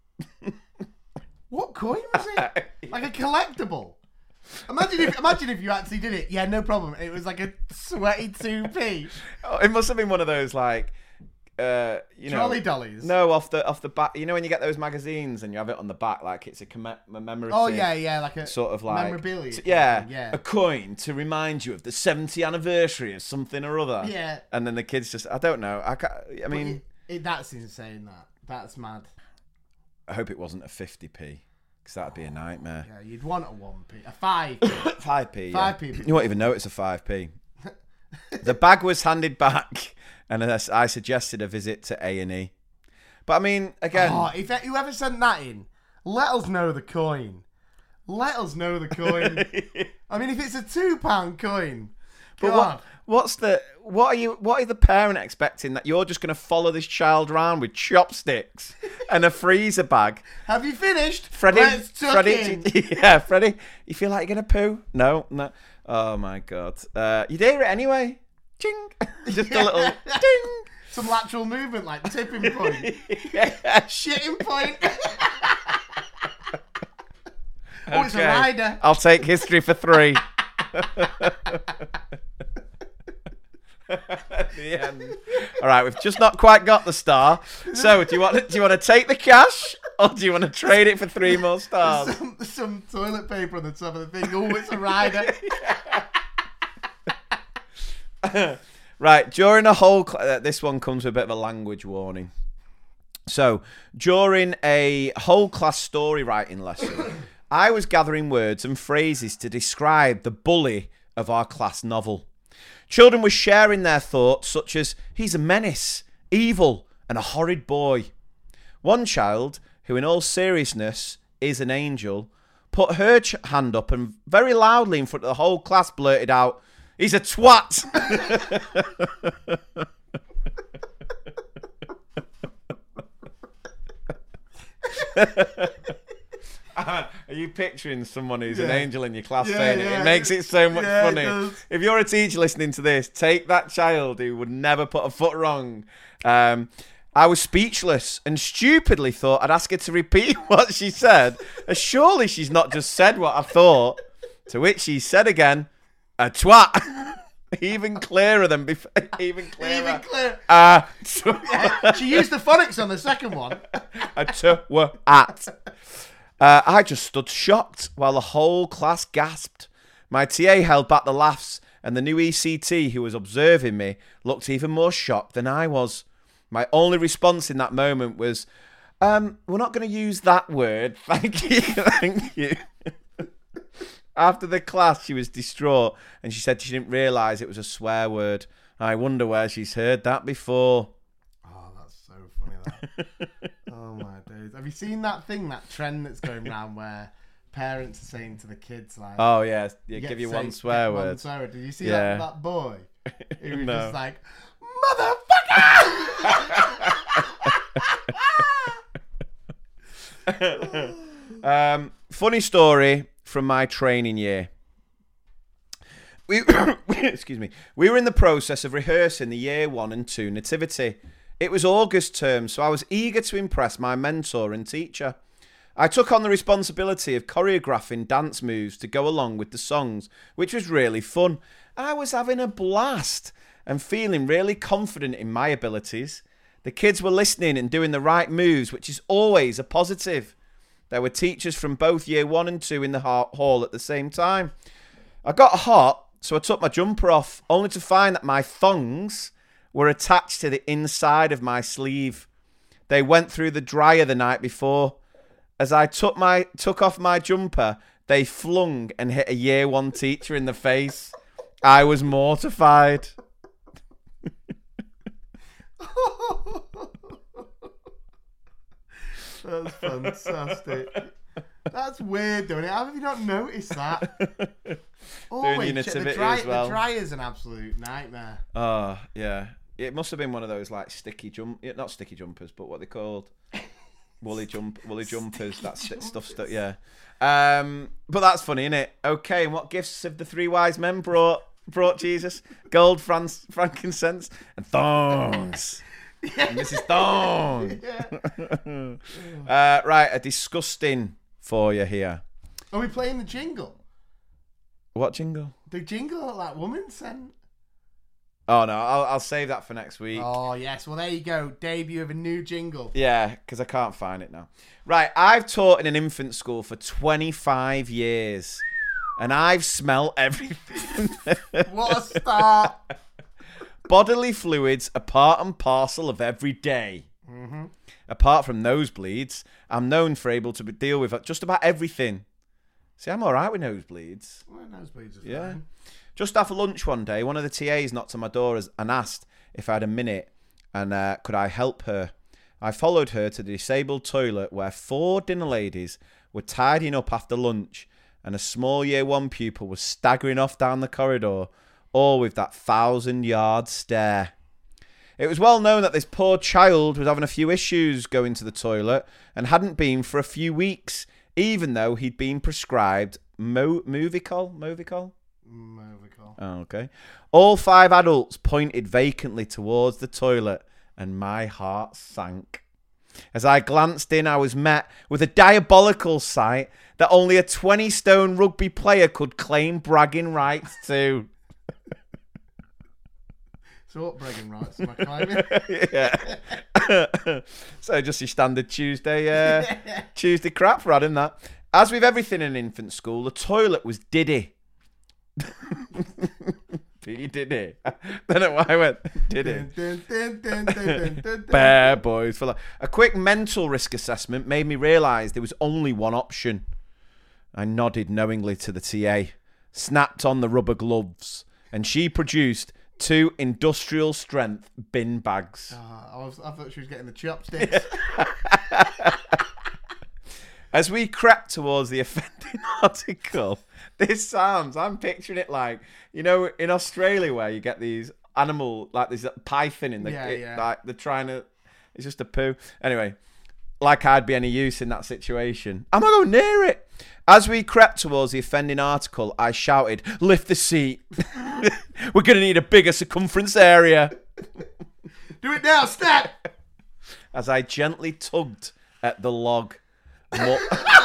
What coin was it? Like a collectible? Imagine if imagine if you actually did it. Yeah, no problem. It was like a sweaty two p. Oh, it must have been one of those like, uh, you know, Trolley dollies. No, off the off the back. You know when you get those magazines and you have it on the back like it's a commemorative. Oh yeah, yeah, like a sort of like memorabilia. t- yeah, yeah, a coin to remind you of the seventieth anniversary of something or other. Yeah. And then the kids just, I don't know. I can't, I mean, it, it, that's insane. That that's mad. I hope it wasn't a fifty p. Because that'd be a nightmare. Yeah, you'd want a one p, a five p. five p, yeah. five p. You won't even know it's a five p. The bag was handed back, and I suggested a visit to A and E. But I mean, again... Oh, if whoever sent that in, let us know the coin. Let us know the coin. I mean, if it's a two pound coin... But what, what's the... What are you? What are the parent expecting? That you're just going to follow this child around with chopsticks and a freezer bag? Have you finished? Freddie, Let's tuck Freddie, in. yeah, Freddie. You feel like you're going to poo? No, no. Oh my god. Uh, you'd hear it anyway. Ching. Just a little ding. Some lateral movement, like tipping point, Yeah. shitting point. Oh, it's a Okay. rider. I'll take history for three. The end. All right, we've just not quite got the star. So, do you want do you want to take the cash, or do you want to trade it for three more stars? Some, some toilet paper on the top of the thing. Oh, it's a rider. Right, during a whole cl- uh, this one comes with a bit of a language warning. So, during a whole class story writing lesson, I was gathering words and phrases to describe the bully of our class novel. Children were sharing their thoughts, such as, he's a menace, evil, and a horrid boy. One child, who in all seriousness is an angel, put her ch- hand up and very loudly in front of the whole class blurted out, he's a twat. Are you picturing someone who's an Yeah. angel in your class Yeah, saying it? yeah. It makes it so much Yeah, it funny. does. If you're a teacher listening to this, take that child who would never put a foot wrong. Um, I was speechless and stupidly thought I'd ask her to repeat what she said, as surely she's not just said what I thought. To which she said again, a twat. Even clearer than before. Even clearer. Even clear. Uh, She used the phonics on the second one. a twat. Uh, I just stood shocked while the whole class gasped. My T A held back the laughs, and the new E C T who was observing me looked even more shocked than I was. My only response in that moment was, um, we're not going to use that word. Thank you. Thank you. After the class, she was distraught, and she said she didn't realise it was a swear word. I wonder where she's heard that before. Oh, that's so funny. That. Oh my days! Have you seen that thing, that trend that's going around where parents are saying to the kids like, Oh, yeah. yeah get give you to one say- swear get one word. swear word. Did you see Yeah. that, that boy? He was No. just like, motherfucker. Um, funny story from my training year. We, excuse me. We were in the process of rehearsing the year one and two nativity. It was August term, so I was eager to impress my mentor and teacher. I took on the responsibility of choreographing dance moves to go along with the songs, which was really fun. I was having a blast and feeling really confident in my abilities. The kids were listening and doing the right moves, which is always a positive. There were teachers from both year one and two in the hall at the same time. I got hot, so I took my jumper off, only to find that my thongs were attached to the inside of my sleeve. They went through the dryer the night before. As I took my took off my jumper, they flung and hit a year one teacher in the face. I was mortified. That's fantastic. That's weird, doing it. How have you not noticed that? Doing Always your check- the, nativity dry, as well. the dryer's an absolute nightmare. Oh, yeah. It must have been one of those like sticky jump, yeah, not sticky jumpers, but what they called woolly jump, woolly jumpers. That st- stuff, stu- yeah. Um, but that's funny, isn't it? Okay, and what gifts have the three wise men brought? Brought Jesus gold, franc- frankincense, and thongs. And this is thong. uh, right, a disgusting for you here. Are we playing the jingle? What jingle? The jingle that that woman sent. Oh no, I'll, I'll save that for next week. Oh yes, well there you go. Debut of a new jingle. Yeah, because I can't find it now. Right, I've taught in an infant school for twenty-five years, and I've smelt everything. What a start! Bodily fluids are part and parcel of every day. Mm-hmm. Apart from nosebleeds, I'm known for able to deal with just about everything. See, I'm all right with nosebleeds. Well, nosebleeds are fine. Yeah. Just after lunch one day, one of the T As knocked on my door and asked if I had a minute and uh, could I help her. I followed her to the disabled toilet where four dinner ladies were tidying up after lunch and a small year one pupil was staggering off down the corridor, all with that thousand-yard stare. It was well known that this poor child was having a few issues going to the toilet and hadn't been for a few weeks, even though he'd been prescribed Mo- Movicol? Movicol? Movicol. Oh, okay. All five adults pointed vacantly towards the toilet, and my heart sank. As I glanced in, I was met with a diabolical sight that only a twenty-stone rugby player could claim bragging rights to. So what bragging rights am I claiming? Yeah. So just your standard Tuesday, uh, Tuesday crap for adding that. As with everything in infant school, the toilet was diddy. P Diddy. I don't know why I went Diddy. Bear boys. For like. A quick mental risk assessment made me realise there was only one option. I nodded knowingly to the T A, snapped on the rubber gloves, and she produced two industrial strength bin bags. Oh, I, was, I thought she was getting the chopsticks. As we crept towards the offending article, this sounds, I'm picturing it like, you know, in Australia where you get these animal, like this python in the, Yeah, it, yeah. like they're trying to, it's just a poo. Anyway, like I'd be any use in that situation. I'm not going near it. As we crept towards the offending article, I shouted, lift the seat. We're going to need a bigger circumference area. Do it now, snap! As I gently tugged at the log. More...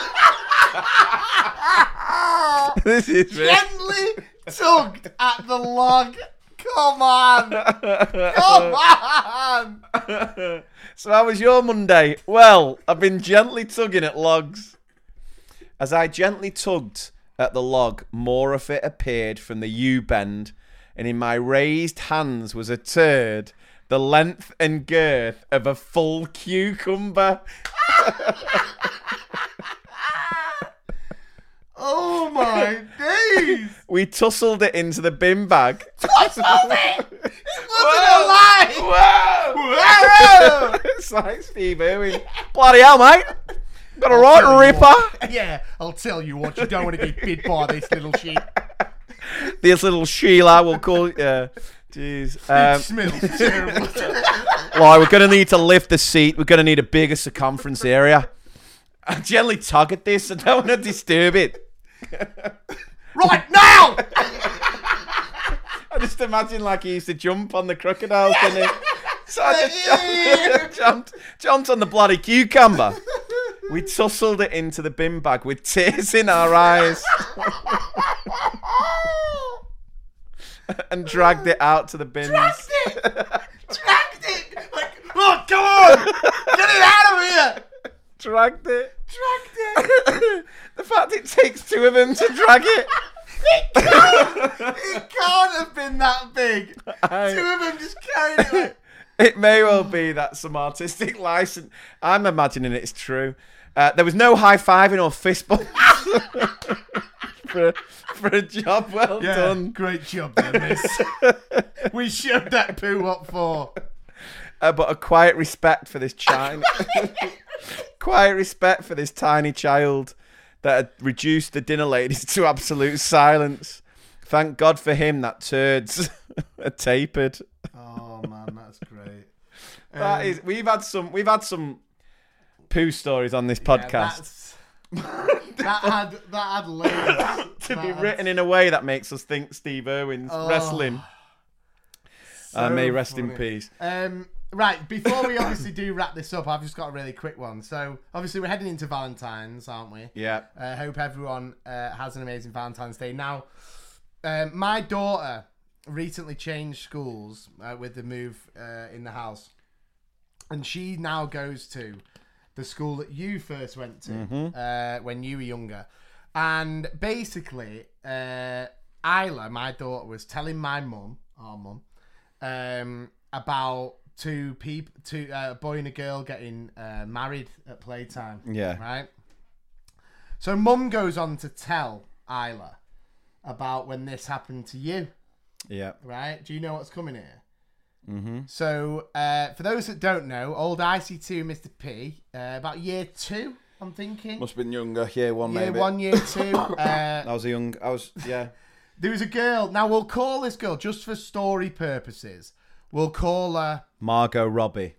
This is really... Gently tugged at the log. Come on. Come on. So how was your Monday? Well, I've been gently tugging at logs. As I gently tugged at the log, more of it appeared from the U-bend, and in my raised hands was a turd the length and girth of a full cucumber. Oh my days! We tussled it into the bin bag. Tussled it! It wasn't alive! Whoa! Whoa! It's like Steve Irwin. Bloody hell, mate. Got a right ripper. What, yeah, I'll tell you what, you don't want to get bit by this little sheep. This little Sheila, we'll call it. Yeah. Jeez. Um, It smells terrible. Well, we're going to need to lift the seat. We're going to need a bigger circumference area. I gently tug at this. I don't want to disturb it. Right now! I just imagine like he used to jump on the crocodiles, didn't he? So I just jumped, jumped, jumped on the bloody cucumber. We tussled it into the bin bag with tears in our eyes. And dragged it out to the bins. Dragged it! Dragged it! Like, oh, come on! Get it out of here! Dragged it. Dragged it! The fact it takes two of them to drag it. It can't! It can't have been that big. I- Two of them just carried it like... It may well be that some artistic license. I'm imagining it's true. Uh, there was no high fiving or fist bumps for, for a job well Yeah, done. great job there, miss. We showed that poo up for. Uh, but a quiet respect for this child. Quiet respect for this tiny child. that had reduced the dinner ladies to absolute silence. Thank God for him that turds are tapered. Oh man, that's great. That Um, is, we've had some, we've had some poo stories on this podcast Yeah, that had that had layers. to That be had- written in a way that makes us think Steve Irwin's Oh, wrestling. so Uh, may rest in funny. peace. Um, right, before we obviously do wrap this up, I've just got a really quick one. So, obviously, we're heading into Valentine's, aren't we? Yeah. I uh, hope everyone uh, has an amazing Valentine's Day. Now, um, my daughter recently changed schools uh, with the move uh, in the house. And she now goes to the school that you first went to Mm-hmm. uh, when you were younger. And basically, uh, Isla, my daughter, was telling my mum, our mum, um, about two people, two uh, a boy and a girl getting uh, married at playtime. Yeah. Right. So mum goes on to tell Isla about when this happened to you. Yeah. Right. Do you know what's coming here? Mm-hmm. So uh, for those that don't know, old I C two Mister P, uh, about year two, I'm thinking. Must have been younger. Year one, year maybe. one, year two. uh, I was a young. I was. Yeah. There was a girl. Now we'll call this girl, just for story purposes, we'll call her. Margot Robbie.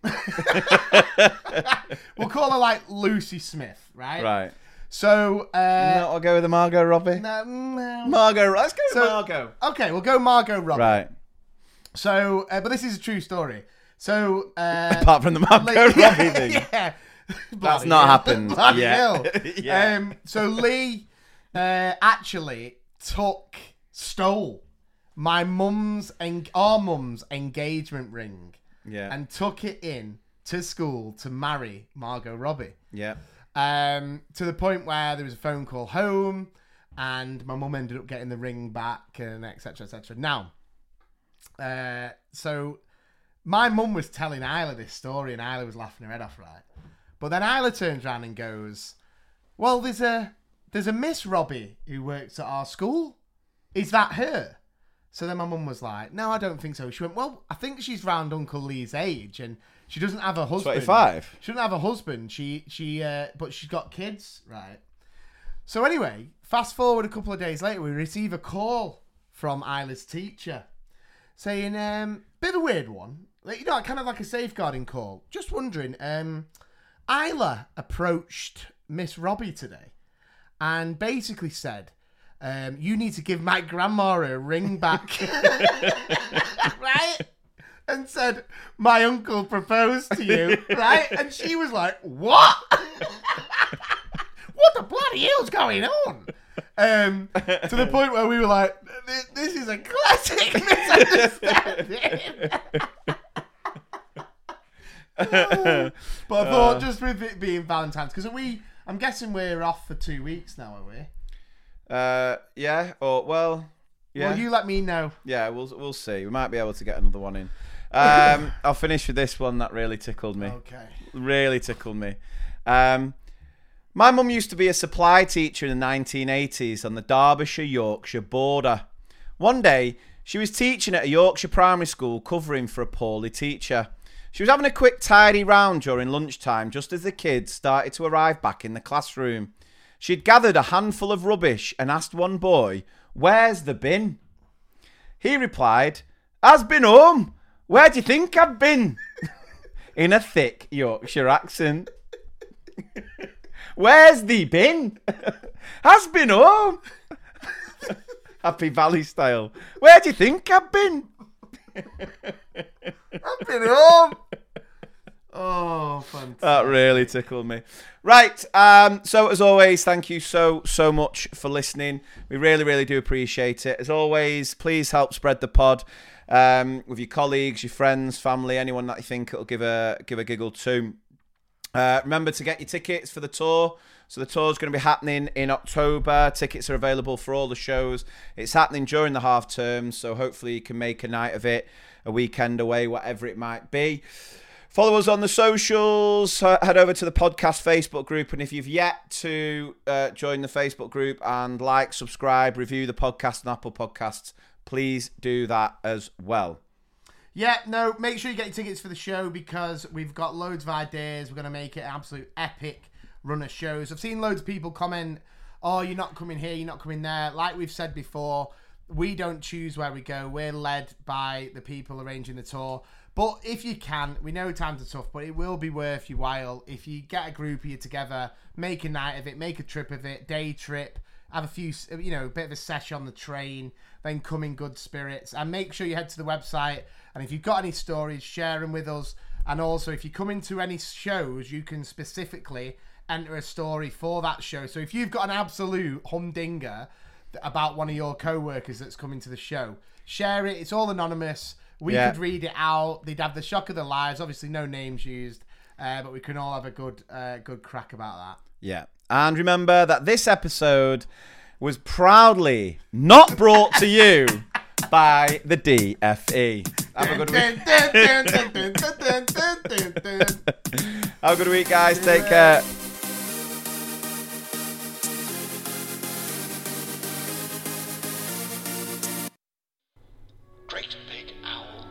We'll call her like Lucy Smith, right? Right. So. Uh, no, I'll go with the Margot Robbie. no, no. Margot. Let's go with So- Margot. Okay, we'll go Margot Robbie. Right. So, uh, but this is a true story. So. Uh, Apart from the Margot Lee- Robbie thing. yeah. That's Bloody not hell. happened Bloody yet. hell. Yeah. Um, so Lee uh, actually took, stole my mum's, en- our mum's engagement ring Yeah. and took it in to school to marry Margot Robbie. Yeah. Um, to the point where there was a phone call home and my mum ended up getting the ring back and et cetera, et cetera. Now, uh, so my mum was telling Isla this story and Isla was laughing her head off, right? But then Isla turns around and goes, well, there's a there's a Miss Robbie who works at our school. Is that her? So then my mum was like, no, I don't think so. She went, well, I think she's round Uncle Lee's age and she doesn't have a husband. twenty-five. She doesn't have a husband. She, she, uh, but she's got kids, right? So anyway, fast forward a couple of days later, we receive a call from Isla's teacher saying, um, bit of a weird one. Like, you know, kind of like a safeguarding call. Just wondering, um, Isla approached Miss Robbie today and basically said, um, you need to give my grandma a ring back. Right? And said, my uncle proposed to you, right? And she was like, what? What the bloody hell's going on? Um, to the point where we were like, this, this is a classic misunderstanding. But I thought, just with it being Valentine's, because we, I'm guessing we're off for two weeks now, are we? Uh. Yeah. Or well. Yeah. Well, you let me know. Yeah. We'll we'll see. We might be able to get another one in. Um. I'll finish with this one that really tickled me. Okay. Really tickled me. Um. My mum used to be a supply teacher in the nineteen eighties on the Derbyshire-Yorkshire border. One day, she was teaching at a Yorkshire primary school covering for a poorly teacher. She was having a quick tidy round during lunchtime just as the kids started to arrive back in the classroom. She'd gathered a handful of rubbish and asked one boy, "Where's the bin?" He replied, "Has been home. Where do you think I've been?" In a thick Yorkshire accent. "Where's the bin?" "Has been home." Happy Valley style. "Where do you think I've been?" I've been home. Oh, fantastic. That really tickled me. Right. Um, so as always, thank you so, so much for listening. We really, really do appreciate it. As always, please help spread the pod um, with your colleagues, your friends, family, anyone that you think it'll give a give a giggle to. Uh, remember to get your tickets for the tour. So the tour's going to be happening in October. Tickets are available for all the shows. It's happening during the half term, so hopefully you can make a night of it, a weekend away, whatever it might be. Follow us on the socials. Head over to the podcast Facebook group, and if you've yet to uh, join the Facebook group and like, subscribe, review the podcast on Apple Podcasts, please do that as well. Yeah, no, make sure you get your tickets for the show because we've got loads of ideas. We're going to make it an absolute epic run of shows. I've seen loads of people comment oh, you're not coming here, you're not coming there. Like we've said before, we don't choose where we go. We're led by the people arranging the tour. But if you can, we know times are tough, but it will be worth your while. If you get a group of you together, make a night of it, make a trip of it, day trip, have a few, you know, a bit of a sesh on the train, then come in good spirits. And make sure you head to the website. And if you've got any stories, share them with us. And also, if you come into any shows, you can specifically enter a story for that show. So if you've got an absolute humdinger about one of your co-workers that's coming to the show, share it. It's all anonymous. We yeah. could read it out. They'd have the shock of their lives. Obviously, no names used, uh, but we can all have a good, uh, good crack about that. Yeah, and remember that this episode was proudly not brought to you by the D F E. Have a good week. Have a good week, guys. Take care. Great Big Owl.